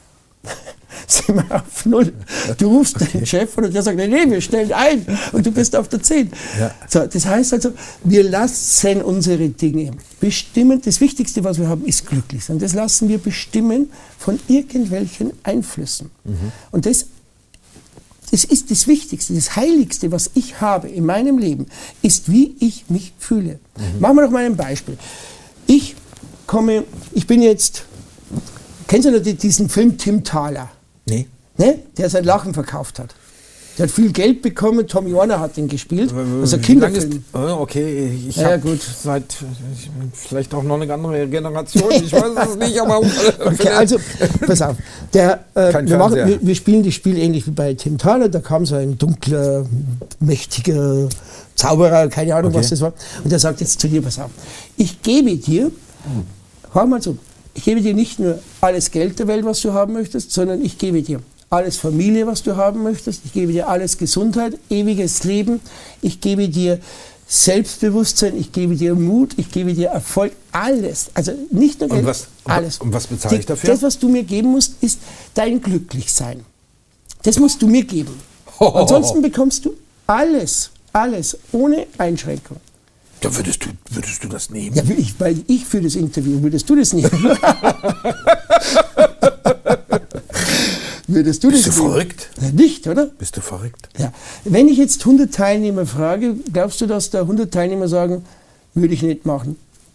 Sind wir auf Null. Du rufst den Chef und der sagt, nee, wir stellen ein und du bist auf der zehn. Ja. So, das heißt also, wir lassen unsere Dinge bestimmen. Das Wichtigste, was wir haben, ist glücklich sein. Das lassen wir bestimmen von irgendwelchen Einflüssen. Und das, das ist das Wichtigste, das Heiligste, was ich habe in meinem Leben, ist, wie ich mich fühle. Machen wir doch mal ein Beispiel. Ich komme, ich bin jetzt, kennst du noch die- diesen Film Tim Thaler? Nee. Ne? Der sein Lachen verkauft hat. Der hat viel Geld bekommen, Tommy Warner hat den gespielt. Also ein Wie lang ist, Kinderfilm. oh, okay, ich Ja, habe gut. seit ich, vielleicht auch noch eine andere Generation, ich weiß es nicht, aber Okay, also, pass auf. Der, äh, Kein wir, machen, Fernseher. wir, wir spielen das Spiel ähnlich wie bei Tim Thaler. Da kam so ein dunkler, mächtiger Zauberer, keine Ahnung, Okay. was das war. Und der sagt jetzt zu dir, pass auf, ich gebe dir, hör mal zu, ich gebe dir nicht nur alles Geld der Welt, was du haben möchtest, sondern ich gebe dir alles Familie, was du haben möchtest. Ich gebe dir alles Gesundheit, ewiges Leben. Ich gebe dir Selbstbewusstsein, ich gebe dir Mut, ich gebe dir Erfolg, alles. Also nicht nur Geld, Und was, alles. und was bezahle ich dafür? Das, was du mir geben musst, ist dein Glücklichsein. Das musst du mir geben. Ansonsten bekommst du alles, alles, ohne Einschränkung. Ja, würdest du, würdest du das nehmen? Ja, ich, weil ich für das Interview, würdest du das nehmen? Würdest du das Bist du nehmen? verrückt? Ja, nicht, oder? Bist du verrückt? Ja. Wenn ich jetzt hundert Teilnehmer frage, glaubst du, dass da hundert Teilnehmer sagen, würde ich nicht machen?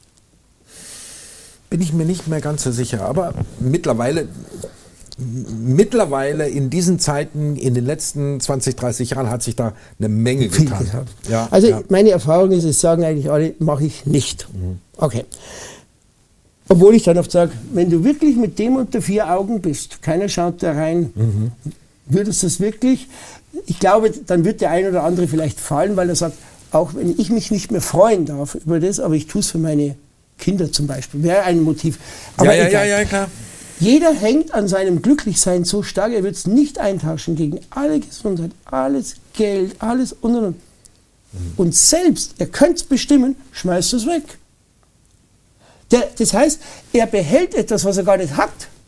Bin ich mir nicht mehr ganz so sicher, aber mittlerweile, mittlerweile in diesen Zeiten, in den letzten zwanzig, dreißig Jahren hat sich da eine Menge Viel getan. getan. Ja, Also ja. meine Erfahrung ist, es sagen eigentlich alle, mache ich nicht. Okay. Obwohl ich dann oft sage, wenn du wirklich mit dem unter vier Augen bist, keiner schaut da rein, würdest du es wirklich, ich glaube, dann wird der ein oder andere vielleicht fallen, weil er sagt, auch wenn ich mich nicht mehr freuen darf über das, aber ich tue es für meine Kinder zum Beispiel, wäre ein Motiv. Aber ja, ja, egal. ja, ja, klar. Jeder hängt an seinem Glücklichsein so stark, er wird es nicht eintauschen gegen alle Gesundheit, alles Geld, alles und und und. Und selbst, er könnte es bestimmen, schmeißt es weg. Der, das heißt, er behält etwas, was er gar nicht hat.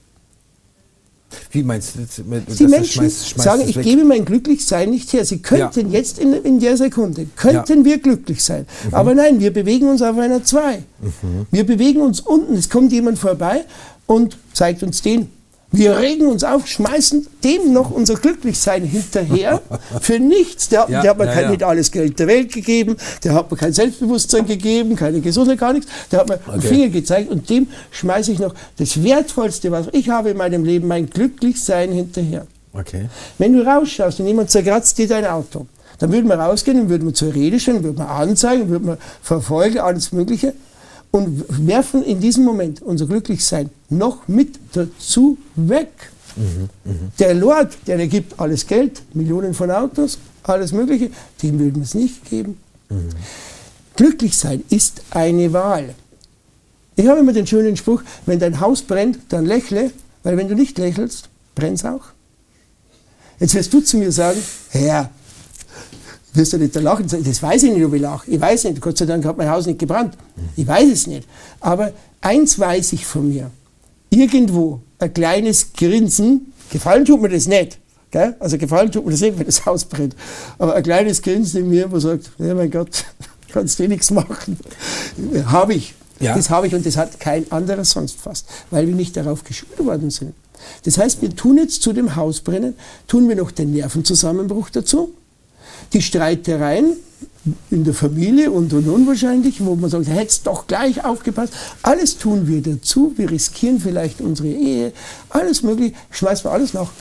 Wie meinst du das? Mit, Die dass er Menschen schmeißt- schmeißt sagen, es ich weg? gebe mein Glücklichsein nicht her. Sie könnten Ja. jetzt in, in der Sekunde, könnten wir glücklich sein. Aber nein, wir bewegen uns auf einer zwei. Wir bewegen uns unten. Es kommt jemand vorbei und zeigt uns den. Wir regen uns auf, schmeißen dem noch unser Glücklichsein hinterher für nichts. Der, Ja, der hat mir ja, kein, ja. nicht alles Geld der Welt gegeben, der hat mir kein Selbstbewusstsein gegeben, keine Gesundheit, gar nichts. Der hat mir einen Okay. Finger gezeigt und dem schmeiße ich noch das Wertvollste, was ich habe in meinem Leben, mein Glücklichsein hinterher. Okay. Wenn du rausschaust und jemand zerkratzt dir dein Auto, dann würden wir rausgehen und würden wir zur Rede stellen, würden wir anzeigen, würden wir verfolgen, alles Mögliche und werfen in diesem Moment unser Glücklichsein noch mit dazu weg. Der Lord, der dir gibt alles Geld, Millionen von Autos, alles Mögliche, dem würden wir es nicht geben. Glücklich sein ist eine Wahl. Ich habe immer den schönen Spruch, wenn dein Haus brennt, dann lächle, weil wenn du nicht lächelst, brennt es auch. Jetzt wirst du zu mir sagen, Herr, wirst du nicht da lachen? Das weiß ich nicht, ob ich lache. Ich weiß nicht, Gott sei Dank hat mein Haus nicht gebrannt. Ich weiß es nicht. Aber eins weiß ich von mir. Irgendwo ein kleines Grinsen, gefallen tut mir das nicht. Gell? Also gefallen tut mir das nicht, wenn das Haus brennt. Aber ein kleines Grinsen in mir, wo sagt, ja mein Gott, kannst du eh nichts machen. Habe ich. Ja. Das habe ich und das hat kein anderer sonst fast, weil wir nicht darauf geschult worden sind. Das heißt, wir tun jetzt zu dem Hausbrennen, tun wir noch den Nervenzusammenbruch dazu, die Streitereien in der Familie und, und unwahrscheinlich, wo man sagt, hättest doch gleich aufgepasst. Alles tun wir dazu, wir riskieren vielleicht unsere Ehe, alles mögliche, schmeißen wir alles nach.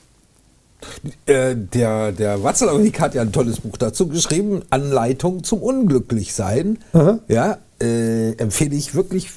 Äh, der, der Watzlawick hat ja ein tolles Buch dazu geschrieben, Anleitung zum Unglücklichsein. Aha. Ja, äh, empfehle ich wirklich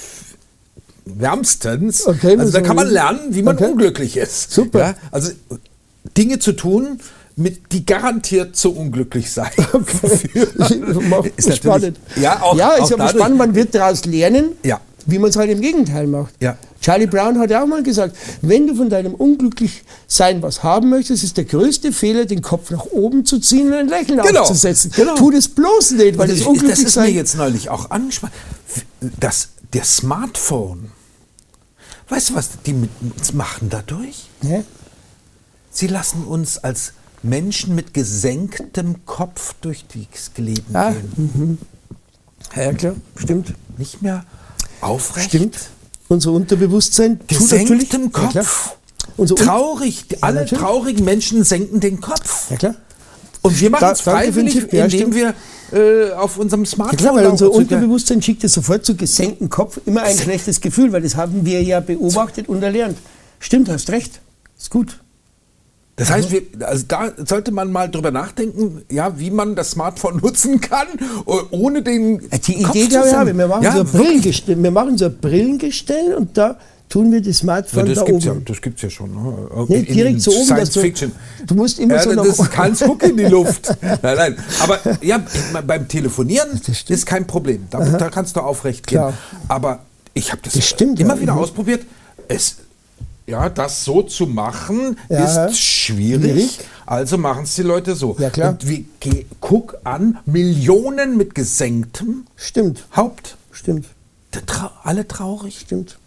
wärmstens. Okay, also da kann man lernen, wie man okay. unglücklich ist. Super. Ja, also Dinge zu tun, mit, die garantiert so unglücklich sein. Okay. ist spannend. Ja, auch, ja, ist auch aber dadurch, spannend, man wird daraus lernen. Ja. Wie man es halt im Gegenteil macht. Ja. Charlie Brown hat ja auch mal gesagt, wenn du von deinem Unglücklichsein was haben möchtest, ist der größte Fehler, den Kopf nach oben zu ziehen und ein Lächeln genau. aufzusetzen. Genau. Tu das bloß nicht, weil das, das Unglücklichsein... Das ist mir jetzt neulich auch angesprochen. Das, der Smartphone, weißt du, was die mit uns machen dadurch? Ja. Sie lassen uns als Menschen mit gesenktem Kopf durch das Leben ah, gehen. Mhm. Ja, klar, stimmt. Nicht mehr aufrecht. Stimmt. Unser Unterbewusstsein gesenktem Kopf. Ja, unser Traurig. Ja, alle natürlich. Traurigen Menschen senken den Kopf. Ja, klar. Und wir machen es freiwillig, ja, indem wir äh, auf unserem Smartphone... Ja, klar, weil unser Unterbewusstsein schickt es sofort zu gesenktem Kopf immer ein Sen- schlechtes Gefühl, weil das haben wir ja beobachtet und erlernt. Stimmt, hast recht. Ist gut. Das heißt, wir, also da sollte man mal drüber nachdenken, ja, wie man das Smartphone nutzen kann, ohne den Die Kopf Idee, zu glaube ich, habe. Wir machen, ja, so ein Brillengestell, wir machen so ein Brillengestell und da tun wir das Smartphone ja, das da gibt's oben. Ja, das gibt es ja schon. Ne? Nee, direkt so oben. Science Du, Fiction. Du musst immer ja, so das noch... ist kein Guck in die Luft. Nein, nein. Aber ja, beim Telefonieren ist, ist kein Problem. Da, da kannst du aufrecht gehen. Klar. Aber ich habe das, das stimmt, immer ja. wieder mhm. ausprobiert. Es... Ja, das so zu machen, ja, ist schwierig. schwierig. Also machen es die Leute so. Ja, klar. Und wie, geh, guck an, Millionen mit gesenktem Stimmt. Haupt. Stimmt. Trau- alle traurig. Stimmt.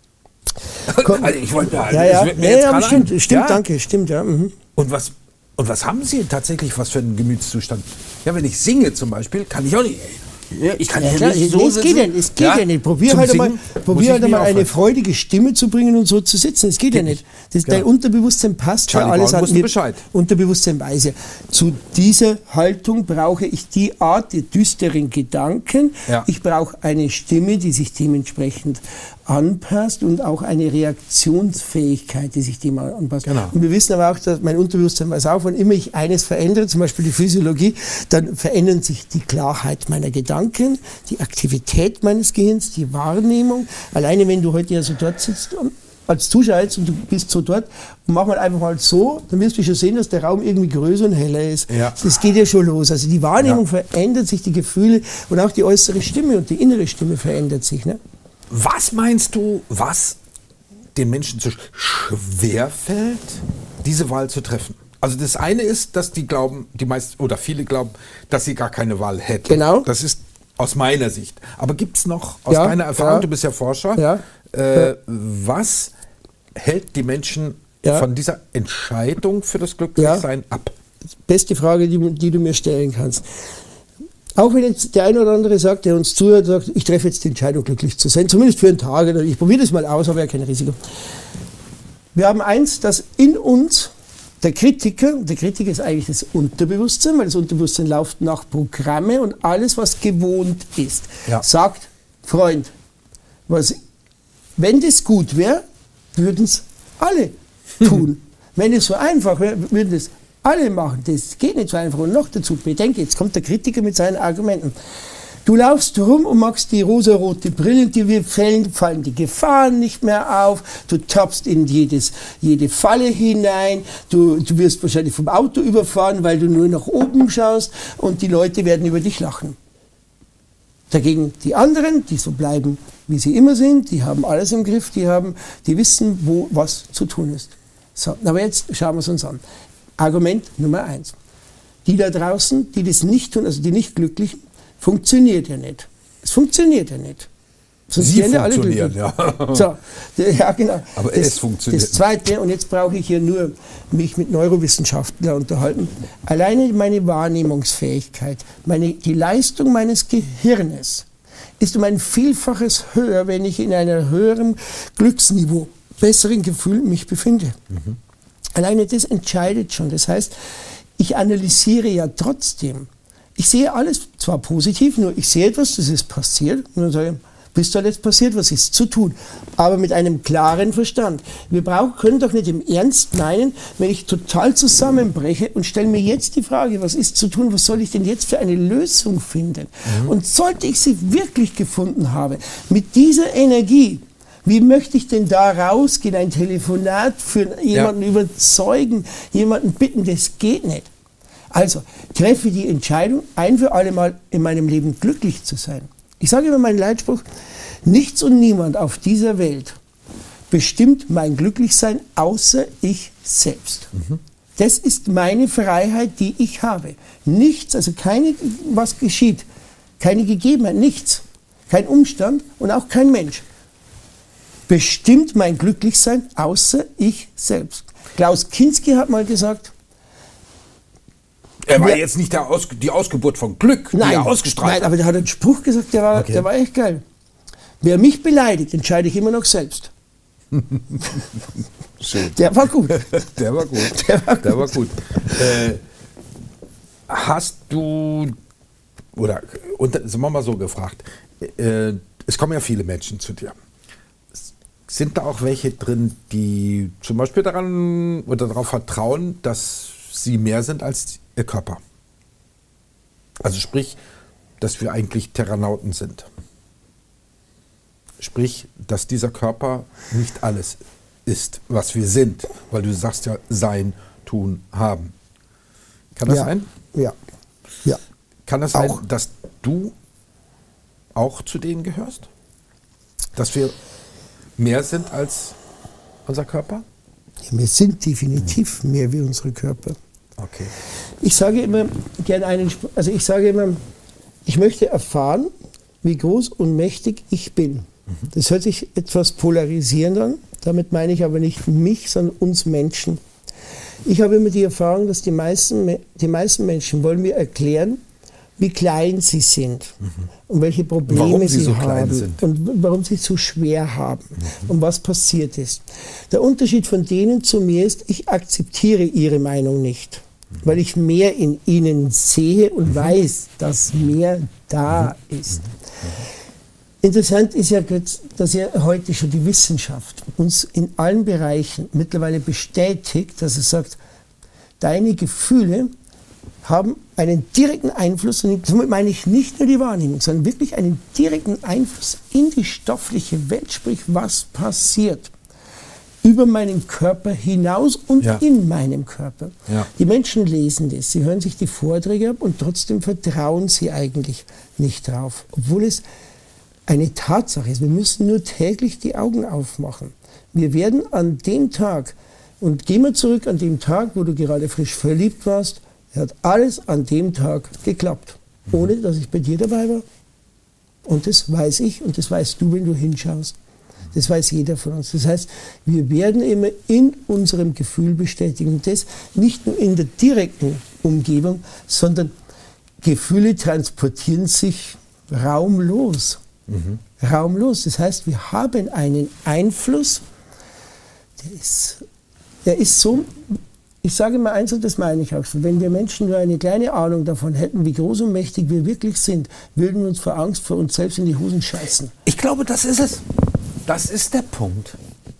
Also ich wollte, ja, ja. Mir ja, jetzt ja stimmt, ein. stimmt, ja. danke, stimmt, ja. Mhm. Und was, und was haben Sie tatsächlich, was für einen Gemütszustand? Ja, wenn ich singe zum Beispiel, kann ich auch nicht... Ja, ich kann ja, ja nicht so es geht ja, es geht ja, ja nicht. Probier halt einmal, probier halt einmal eine freudige Stimme zu bringen und so zu sitzen. Es geht, geht ja nicht. Das, genau. Dein Unterbewusstsein passt Charlie ja alles an. Bescheid. Unterbewusstsein weiß ja. Zu dieser Haltung brauche ich die Art der düsteren Gedanken. Ja. Ich brauche eine Stimme, die sich dementsprechend anpasst und auch eine Reaktionsfähigkeit, die sich dem anpasst. Genau. Und wir wissen aber auch, dass mein Unterbewusstsein weiß auch, wenn immer ich eines verändere, zum Beispiel die Physiologie, dann verändert sich die Klarheit meiner Gedanken, die Aktivität meines Gehirns, die Wahrnehmung. Alleine wenn du heute ja so dort sitzt und als Zuschauer jetzt und du bist so dort und mach mal einfach mal so, dann wirst du schon sehen, dass der Raum irgendwie größer und heller ist. Ja. Das geht ja schon los. Also die Wahrnehmung ja. verändert sich, die Gefühle und auch die äußere Stimme und die innere Stimme verändert sich. Ne? Was meinst du, was den Menschen so schwer fällt, diese Wahl zu treffen? Also das eine ist, dass die glauben, die meisten oder viele glauben, dass sie gar keine Wahl hätten. Genau. Das ist aus meiner Sicht. Aber gibt es noch, aus ja, deiner Erfahrung, ja. du bist ja Forscher, ja. Äh, ja. was hält die Menschen ja. von dieser Entscheidung für das Glücklichsein ja. ab? Beste Frage, die, die du mir stellen kannst. Auch wenn jetzt der eine oder andere sagt, der uns zuhört, sagt, ich treffe jetzt die Entscheidung, glücklich zu sein, zumindest für einen Tag, oder ich probiere das mal aus, aber ja kein Risiko. Wir haben eins, dass in uns der Kritiker, der Kritiker ist eigentlich das Unterbewusstsein, weil das Unterbewusstsein läuft nach Programme und alles, was gewohnt ist, ja. sagt, Freund, was, wenn das gut wäre, würden es alle tun. Wenn es so einfach wäre, würden es alle machen. Das geht nicht so einfach. Und noch dazu, bedenke, jetzt kommt der Kritiker mit seinen Argumenten. Du laufst rum und machst die rosarote Brille, die wir fällen, fallen die Gefahren nicht mehr auf. Du tappst in jedes, jede Falle hinein. Du, du wirst wahrscheinlich vom Auto überfahren, weil du nur nach oben schaust und die Leute werden über dich lachen. Dagegen die anderen, die so bleiben, wie sie immer sind, die haben alles im Griff, die, haben, die wissen, wo was zu tun ist. So, aber jetzt schauen wir es uns an. Argument Nummer eins. Die da draußen, die das nicht tun, also die nicht Glücklichen, funktioniert ja nicht. Es funktioniert ja nicht. Sonst Sie ja alle glücklich. Ja. So, ja, genau. Aber das, es funktioniert. Das Zweite, und jetzt brauche ich hier nur mich mit Neurowissenschaftlern unterhalten, alleine meine Wahrnehmungsfähigkeit, meine, die Leistung meines Gehirnes ist um ein Vielfaches höher, wenn ich in einem höheren Glücksniveau, besseren Gefühl mich befinde. Mhm. Alleine das entscheidet schon. Das heißt, ich analysiere ja trotzdem. Ich sehe alles zwar positiv, nur ich sehe etwas, das ist passiert. Und dann sage ich, bis da jetzt passiert, was ist zu tun? Aber mit einem klaren Verstand. Wir brauchen, können doch nicht im Ernst meinen, wenn ich total zusammenbreche und stelle mir jetzt die Frage, was ist zu tun, was soll ich denn jetzt für eine Lösung finden? Mhm. Und sollte ich sie wirklich gefunden haben, mit dieser Energie, wie möchte ich denn da rausgehen, ein Telefonat führen, jemanden ja. überzeugen, jemanden bitten, das geht nicht. Also, treffe die Entscheidung, ein für alle Mal in meinem Leben glücklich zu sein. Ich sage immer meinen Leitspruch, nichts und niemand auf dieser Welt bestimmt mein Glücklichsein, außer ich selbst. Mhm. Das ist meine Freiheit, die ich habe. Nichts, also keine, was geschieht, keine Gegebenheit, nichts, kein Umstand und auch kein Mensch bestimmt mein Glücklichsein, außer ich selbst. Klaus Kinski hat mal gesagt, er war wer, jetzt nicht der Aus, die Ausgeburt von Glück, nein, die er ausgestrahlt hat. Nein, aber der hat einen Spruch gesagt, der war, okay. der war echt geil. Wer mich beleidigt, entscheide ich immer noch selbst. Schön. Der war gut. Der war gut. Der war gut. Der war gut. Äh, hast du, oder sind wir mal so gefragt, äh, es kommen ja viele Menschen zu dir. Sind da auch welche drin, die zum Beispiel daran oder darauf vertrauen, dass sie mehr sind als ihr Körper? Also sprich, dass wir eigentlich Terranauten sind. Sprich, dass dieser Körper nicht alles ist, was wir sind, weil du sagst ja sein, tun, haben. Kann das ja. sein? Ja. ja. Kann das auch sein, dass du auch zu denen gehörst? Dass wir mehr sind als unser Körper? Ja, wir sind definitiv mhm. mehr wie unsere Körper. Okay. Ich sage immer gerne einen, also ich sage immer, ich möchte erfahren, wie groß und mächtig ich bin. Mhm. Das hört sich etwas polarisierend an, damit meine ich aber nicht mich, sondern uns Menschen. Ich habe immer die Erfahrung, dass die meisten, die meisten Menschen wollen mir erklären, wie klein sie sind mhm. und welche Probleme warum sie, sie so haben sind. Und warum sie so schwer haben mhm. und was passiert ist. Der Unterschied von denen zu mir ist, ich akzeptiere ihre Meinung nicht, mhm. weil ich mehr in ihnen sehe und mhm. weiß, dass mehr da mhm. ist. Mhm. Interessant ist ja, dass ja heute schon die Wissenschaft uns in allen Bereichen mittlerweile bestätigt, dass es sagt, deine Gefühle haben einen direkten Einfluss, und damit meine ich nicht nur die Wahrnehmung, sondern wirklich einen direkten Einfluss in die stoffliche Welt, sprich was passiert über meinen Körper hinaus und ja. in meinem Körper. Ja. Die Menschen lesen das, sie hören sich die Vorträge ab und trotzdem vertrauen sie eigentlich nicht drauf, obwohl es eine Tatsache ist. Wir müssen nur täglich die Augen aufmachen. Wir werden an dem Tag, und gehen wir zurück an dem Tag, wo du gerade frisch verliebt warst, hat alles an dem Tag geklappt, ohne dass ich bei dir dabei war. Und das weiß ich und das weißt du, wenn du hinschaust. Das weiß jeder von uns. Das heißt, wir werden immer in unserem Gefühl bestätigen. Und das nicht nur in der direkten Umgebung, sondern Gefühle transportieren sich raumlos. Mhm. Raumlos. Das heißt, wir haben einen Einfluss, der ist, der ist so... Ich sage mal eins, und das meine ich auch so, wenn wir Menschen nur eine kleine Ahnung davon hätten, wie groß und mächtig wir wirklich sind, würden wir uns vor Angst vor uns selbst in die Hosen scheißen. Ich glaube, das ist es. Das ist der Punkt.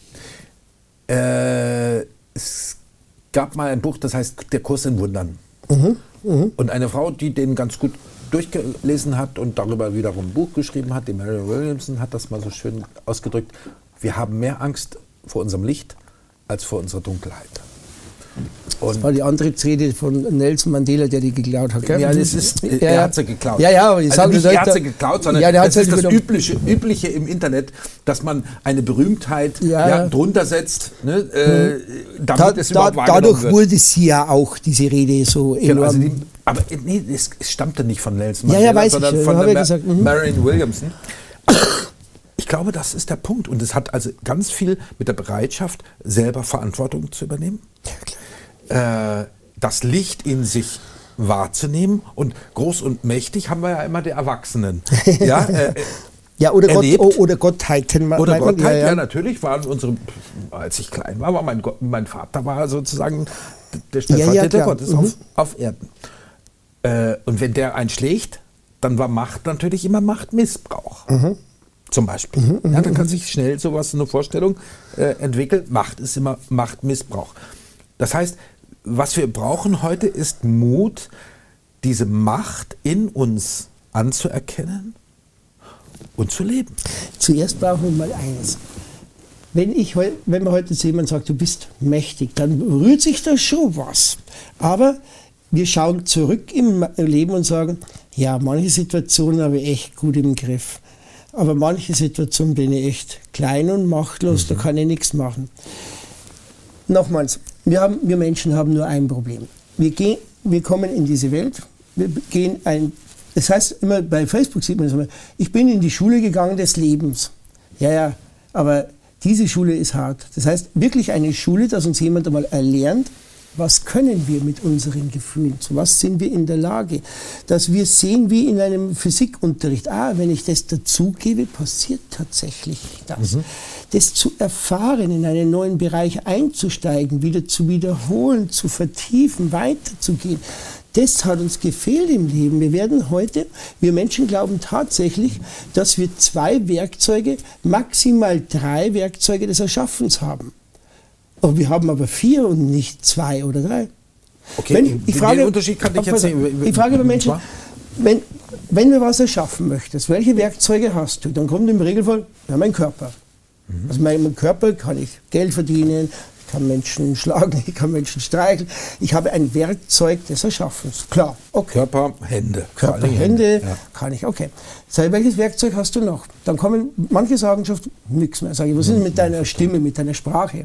Äh, es gab mal ein Buch, das heißt Der Kurs in Wundern. Mhm, mh. Und eine Frau, die den ganz gut durchgelesen hat und darüber wiederum ein Buch geschrieben hat, die Marianne Williamson, hat das mal so schön ausgedrückt. Wir haben mehr Angst vor unserem Licht als vor unserer Dunkelheit. Und das war die andere Rede von Nelson Mandela, der die geklaut hat. Gell? Ja, das ist, ja, er hat sie geklaut. Ja, ja, aber ich also sage, nicht er hat sie geklaut, sondern ja, das ist das übliche, übliche im Internet, dass man eine Berühmtheit ja. Ja, drunter setzt, ne, äh, damit da, es überhaupt da, wahrgenommen dadurch wird. wurde sie ja auch, diese Rede, so genau, enorm. Also die, aber nee, es, es stammte nicht von Nelson Mandela, ja, ja, weiß sondern ich, von der der Ma gesagt, mhm. Marianne Williamson. Ich glaube, das ist der Punkt. Und es hat also ganz viel mit der Bereitschaft, selber Verantwortung zu übernehmen. Ja, klar. Äh, das Licht in sich wahrzunehmen. Und groß und mächtig haben wir ja immer die Erwachsenen. Ja, äh, ja oder, Gott, erlebt. oder Gottheiten. Oder Gottheit, ja, ja. ja, natürlich waren unsere, als ich klein war, war mein, Gott, mein Vater war sozusagen der Stellvertreter ja, ja, Gottes mhm. auf, auf Erden. Äh, und wenn der einen schlägt, dann war Macht natürlich immer Machtmissbrauch. Mhm. Zum Beispiel. Mhm, ja, dann kann sich schnell sowas, eine Vorstellung äh, entwickeln. Macht ist immer Machtmissbrauch. Das heißt, was wir brauchen heute ist Mut, diese Macht in uns anzuerkennen und zu leben. Zuerst brauchen wir mal eines. Wenn, ich, wenn man heute zu jemandem sagt, du bist mächtig, dann rührt sich da schon was. Aber wir schauen zurück im Leben und sagen, ja, manche Situationen habe ich echt gut im Griff. Aber manche Situationen bin ich echt klein und machtlos, mhm. da kann ich nichts machen. Nochmals, wir, haben, wir Menschen haben nur ein Problem. Wir, gehen, wir kommen in diese Welt, wir gehen ein, das heißt immer, bei Facebook sieht man das immer, ich bin in die Schule gegangen des Lebens. Ja, ja, aber diese Schule ist hart. Das heißt, wirklich eine Schule, dass uns jemand einmal erlernt, was können wir mit unseren Gefühlen, zu was sind wir in der Lage, dass wir sehen wie in einem Physikunterricht, ah, wenn ich das dazugebe, passiert tatsächlich das. Mhm. Das zu erfahren, in einen neuen Bereich einzusteigen, wieder zu wiederholen, zu vertiefen, weiterzugehen, das hat uns gefehlt im Leben. Wir werden heute, wir Menschen glauben tatsächlich, dass wir zwei Werkzeuge, maximal drei Werkzeuge des Erschaffens haben. Und wir haben aber vier und nicht zwei oder drei. Okay, wenn, ich frage, den Unterschied kann ich jetzt sehen. Ich frage bei Menschen, wenn, wenn du was erschaffen möchtest, welche Werkzeuge hast du? Dann kommt im Regelfall, ja, mein Körper. Mhm. Also mit meinem Körper kann ich Geld verdienen, ich kann Menschen schlagen, ich kann Menschen streicheln. Ich habe ein Werkzeug des Erschaffens. Klar, okay. Körper, Hände. Körper, Hände, ja. Kann ich, okay. Sag, welches Werkzeug hast du noch? Dann kommen, manche sagen schon nichts mehr. Sag ich, was ist mit deiner Stimme, mit deiner Sprache?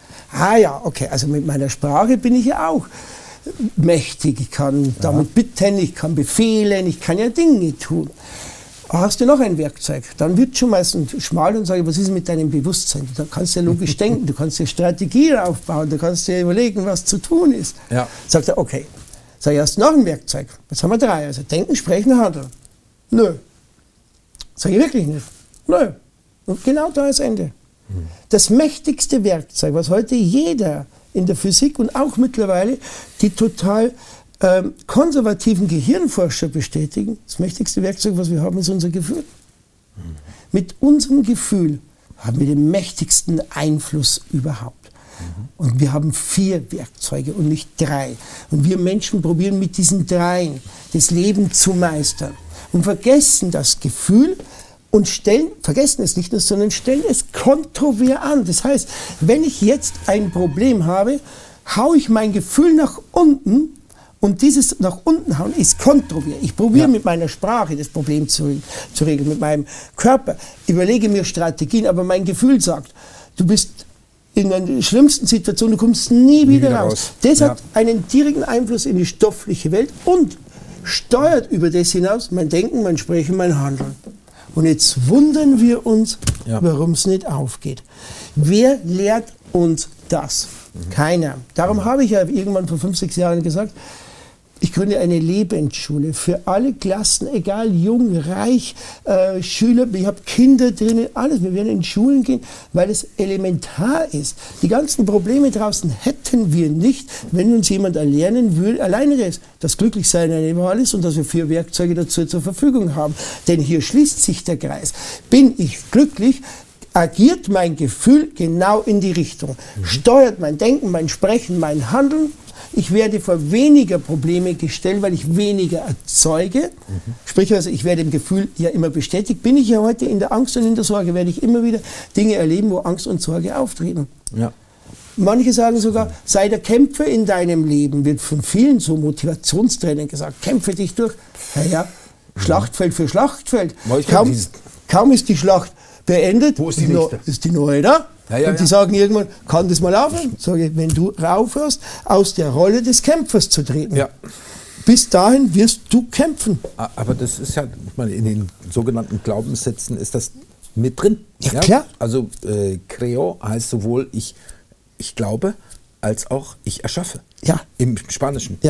Ah ja, okay, also mit meiner Sprache bin ich ja auch mächtig. Ich kann ja. damit bitten, ich kann befehlen, ich kann ja Dinge tun. Hast du noch ein Werkzeug? Dann wird schon meistens schmal und sage, was ist mit deinem Bewusstsein? Da kannst du ja logisch denken, du kannst ja Strategien aufbauen, du kannst dir überlegen, was zu tun ist. Ja. Sagt er, okay. Sag ich, hast du noch ein Werkzeug? Jetzt haben wir drei, also denken, sprechen, handeln. Nö. Sag ich wirklich nicht. Nö. Und genau da ist Ende. Das mächtigste Werkzeug, was heute jeder in der Physik und auch mittlerweile die total ähm, konservativen Gehirnforscher bestätigen, das mächtigste Werkzeug, was wir haben, ist unser Gefühl. Mhm. Mit unserem Gefühl haben wir den mächtigsten Einfluss überhaupt. Mhm. Und wir haben vier Werkzeuge und nicht drei. Und wir Menschen probieren mit diesen dreien das Leben zu meistern und vergessen das Gefühl, und stellen, vergessen es nicht nur, sondern stellen es kontrovers an. Das heißt, wenn ich jetzt ein Problem habe, haue ich mein Gefühl nach unten und dieses nach unten hauen ist kontrovers. Ich probiere ja. mit meiner Sprache das Problem zu, zu regeln, mit meinem Körper, überlege mir Strategien, aber mein Gefühl sagt, du bist in einer schlimmsten Situation, du kommst nie, nie wieder, wieder raus. raus. Das ja. hat einen direkten Einfluss in die stoffliche Welt und steuert über das hinaus mein Denken, mein Sprechen, mein Handeln. Und jetzt wundern wir uns, ja. warum es nicht aufgeht. Wer lehrt uns das? Mhm. Keiner. Darum mhm. habe ich ja irgendwann vor fünf, sechs Jahren gesagt, ich gründe eine Lebensschule für alle Klassen, egal jung, reich, äh, Schüler, ich habe Kinder drinnen, alles. Wir werden in Schulen gehen, weil es elementar ist. Die ganzen Probleme draußen hätten wir nicht, wenn uns jemand erlernen würde, alleine das, dass Glücklichsein eine Wahl ist und dass wir vier Werkzeuge dazu zur Verfügung haben. Denn hier schließt sich der Kreis. Bin ich glücklich, agiert mein Gefühl genau in die Richtung. Mhm. Steuert mein Denken, mein Sprechen, mein Handeln. Ich werde vor weniger Probleme gestellt, weil ich weniger erzeuge. Mhm. Sprich also, ich werde im Gefühl ja immer bestätigt. Bin ich ja heute in der Angst und in der Sorge, werde ich immer wieder Dinge erleben, wo Angst und Sorge auftreten. Ja. Manche sagen sogar, sei der Kämpfer in deinem Leben, wird von vielen so Motivationstrainern gesagt, kämpfe dich durch. Naja, Schlachtfeld für Schlachtfeld. Kaum, kaum ist die Schlacht beendet, wo ist die, no, ist die neue da. Ja, ja, und die ja. sagen irgendwann, kann das mal aufhören? Sage ich, wenn du aufhörst, aus der Rolle des Kämpfers zu treten. Ja. Bis dahin wirst du kämpfen. Aber das ist ja, ich meine, in den sogenannten Glaubenssätzen ist das mit drin. Ja, ja? Klar. Also äh, Creo heißt sowohl ich, ich glaube, als auch ich erschaffe. Ja. Im Spanischen. Ja.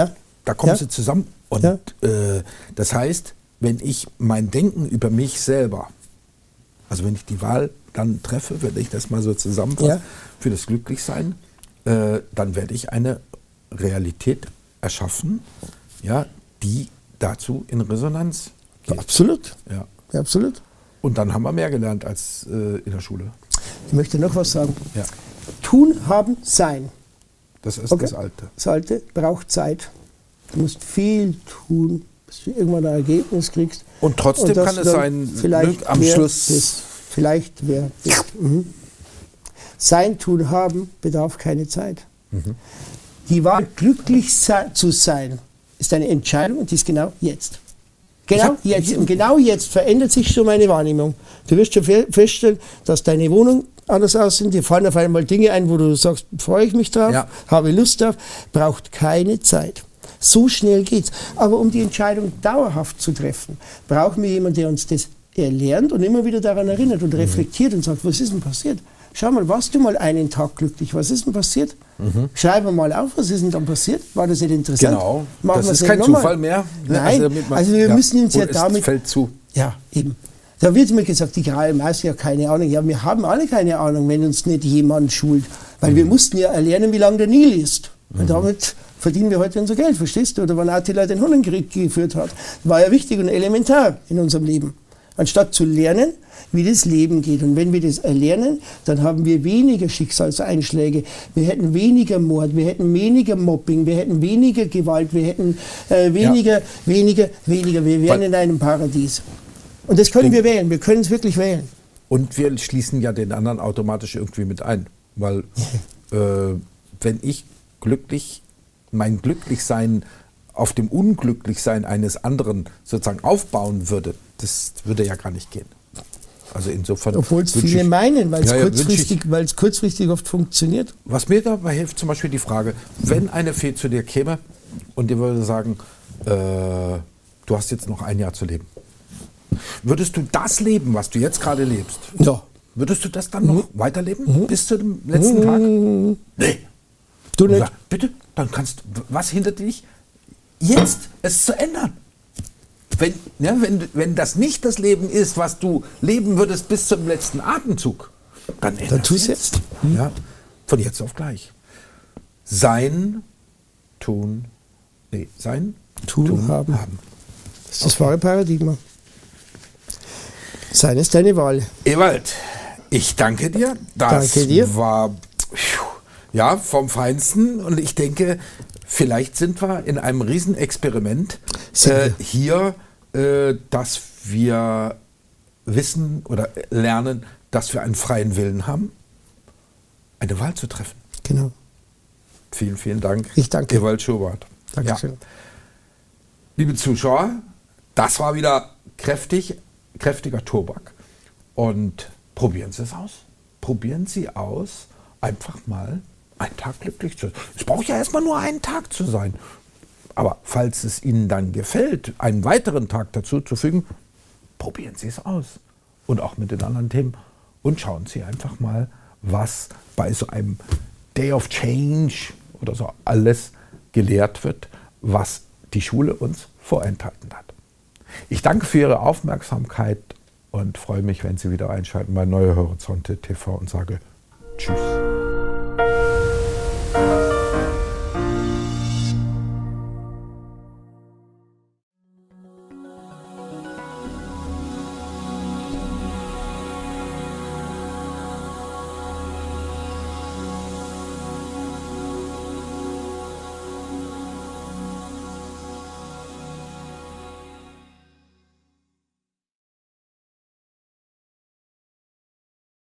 da kommen Ja. sie zusammen. Und Ja. äh, das heißt, wenn ich mein Denken über mich selber, also wenn ich die Wahl dann treffe, wenn ich das mal so zusammenfasse, Ja. für das Glücklichsein, äh, dann werde ich eine Realität erschaffen, ja, die dazu in Resonanz geht. Absolut. Ja. Ja, absolut. Und dann haben wir mehr gelernt als äh, in der Schule. Ich möchte noch was sagen. Ja. Tun, haben, sein. Das ist Okay. das Alte. Das Alte braucht Zeit. Du musst viel tun, bis du irgendwann ein Ergebnis kriegst. Und trotzdem dass kann du es dann sein, vielleicht ne, am wer Schluss. bist. Vielleicht wer bist. Mhm. Sein, tun, haben bedarf keine Zeit. Mhm. Die Wahl, glücklich sei, zu sein, ist eine Entscheidung und die ist genau jetzt. Genau hab- jetzt. Und genau jetzt verändert sich schon meine Wahrnehmung. Du wirst schon fe- feststellen, dass deine Wohnung anders aussieht. Dir fallen auf einmal Dinge ein, wo du sagst, freue ich mich drauf, Ja. habe Lust drauf. Braucht keine Zeit. So schnell geht's. Aber um die Entscheidung dauerhaft zu treffen, brauchen wir jemanden, der uns das erlernt und immer wieder daran erinnert und reflektiert und sagt, was ist denn passiert? Schau mal, warst du mal einen Tag glücklich? Was ist denn passiert? Mhm. Schreib mal auf, was ist denn dann passiert? War das nicht interessant? Genau. Machen Das wir's ist nicht kein nochmal? Zufall mehr. Ne? Nein, damit man- also wir ja. müssen uns ja Und es damit... fällt zu. Ja, eben. Da wird mir gesagt, die graue Maus, ja keine Ahnung. Ja, wir haben alle keine Ahnung, wenn uns nicht jemand schult. Weil Mhm. wir mussten ja erlernen, wie lang der Nil ist. Und damit verdienen wir heute unser Geld, verstehst du? Oder wann Attila den Hunnenkrieg geführt hat. War ja wichtig und elementar in unserem Leben. Anstatt zu lernen, wie das Leben geht. Und wenn wir das erlernen, dann haben wir weniger Schicksalseinschläge. Wir hätten weniger Mord, wir hätten weniger Mobbing, wir hätten weniger Gewalt, wir hätten äh, weniger, Ja. weniger, weniger. Wir wären Weil- in einem Paradies. Und das können wir wählen. Wir können es wirklich wählen. Und wir schließen ja den anderen automatisch irgendwie mit ein. Weil äh, wenn ich glücklich, mein Glücklichsein auf dem Unglücklichsein eines anderen sozusagen aufbauen würde, das würde ja gar nicht gehen. Also insofern. Obwohl es wünsche viele ich- meinen, weil es Ja, ja, wünsche kurzfristig, weil es kurzfristig oft funktioniert. Was mir dabei hilft, zum Beispiel die Frage, wenn eine Fee zu dir käme und dir würde sagen, äh, du hast jetzt noch ein Jahr zu leben. Würdest du das leben, was du jetzt gerade lebst? Ja. Würdest du das dann noch weiterleben? Bis zu dem letzten Tag? Nee. Du nicht? Ja, bitte, dann kannst was hindert dich, jetzt es zu ändern? Wenn, ja, wenn, wenn das nicht das Leben ist, was du leben würdest bis zum letzten Atemzug, dann ändern Dann tu es jetzt. Ja, von jetzt auf gleich. Sein, tun, nee, sein, Tun, haben. Das ist das wahre Paradigma. Sein ist deine Wahl. Ewald, ich danke dir. Das Danke dir. war pfiuh, ja, vom Feinsten und ich denke, vielleicht sind wir in einem Riesenexperiment Sind äh, wir. hier, äh, dass wir wissen oder lernen, dass wir einen freien Willen haben, eine Wahl zu treffen. Genau. Vielen, vielen Dank. Ich danke. Ewald Schubert. Dankeschön. Ja. Liebe Zuschauer, das war wieder kräftig, kräftiger Tobak. Und probieren Sie es aus. Probieren Sie aus, einfach mal einen Tag glücklich zu sein. Es braucht ja erstmal nur einen Tag zu sein. Aber falls es Ihnen dann gefällt, einen weiteren Tag dazu zu fügen, probieren Sie es aus. Und auch mit den anderen Themen. Und schauen Sie einfach mal, was bei so einem Day of Change oder so alles gelehrt wird, was die Schule uns vorenthalten hat. Ich danke für Ihre Aufmerksamkeit und freue mich, wenn Sie wieder einschalten bei Neue Horizonte T V und sage Tschüss.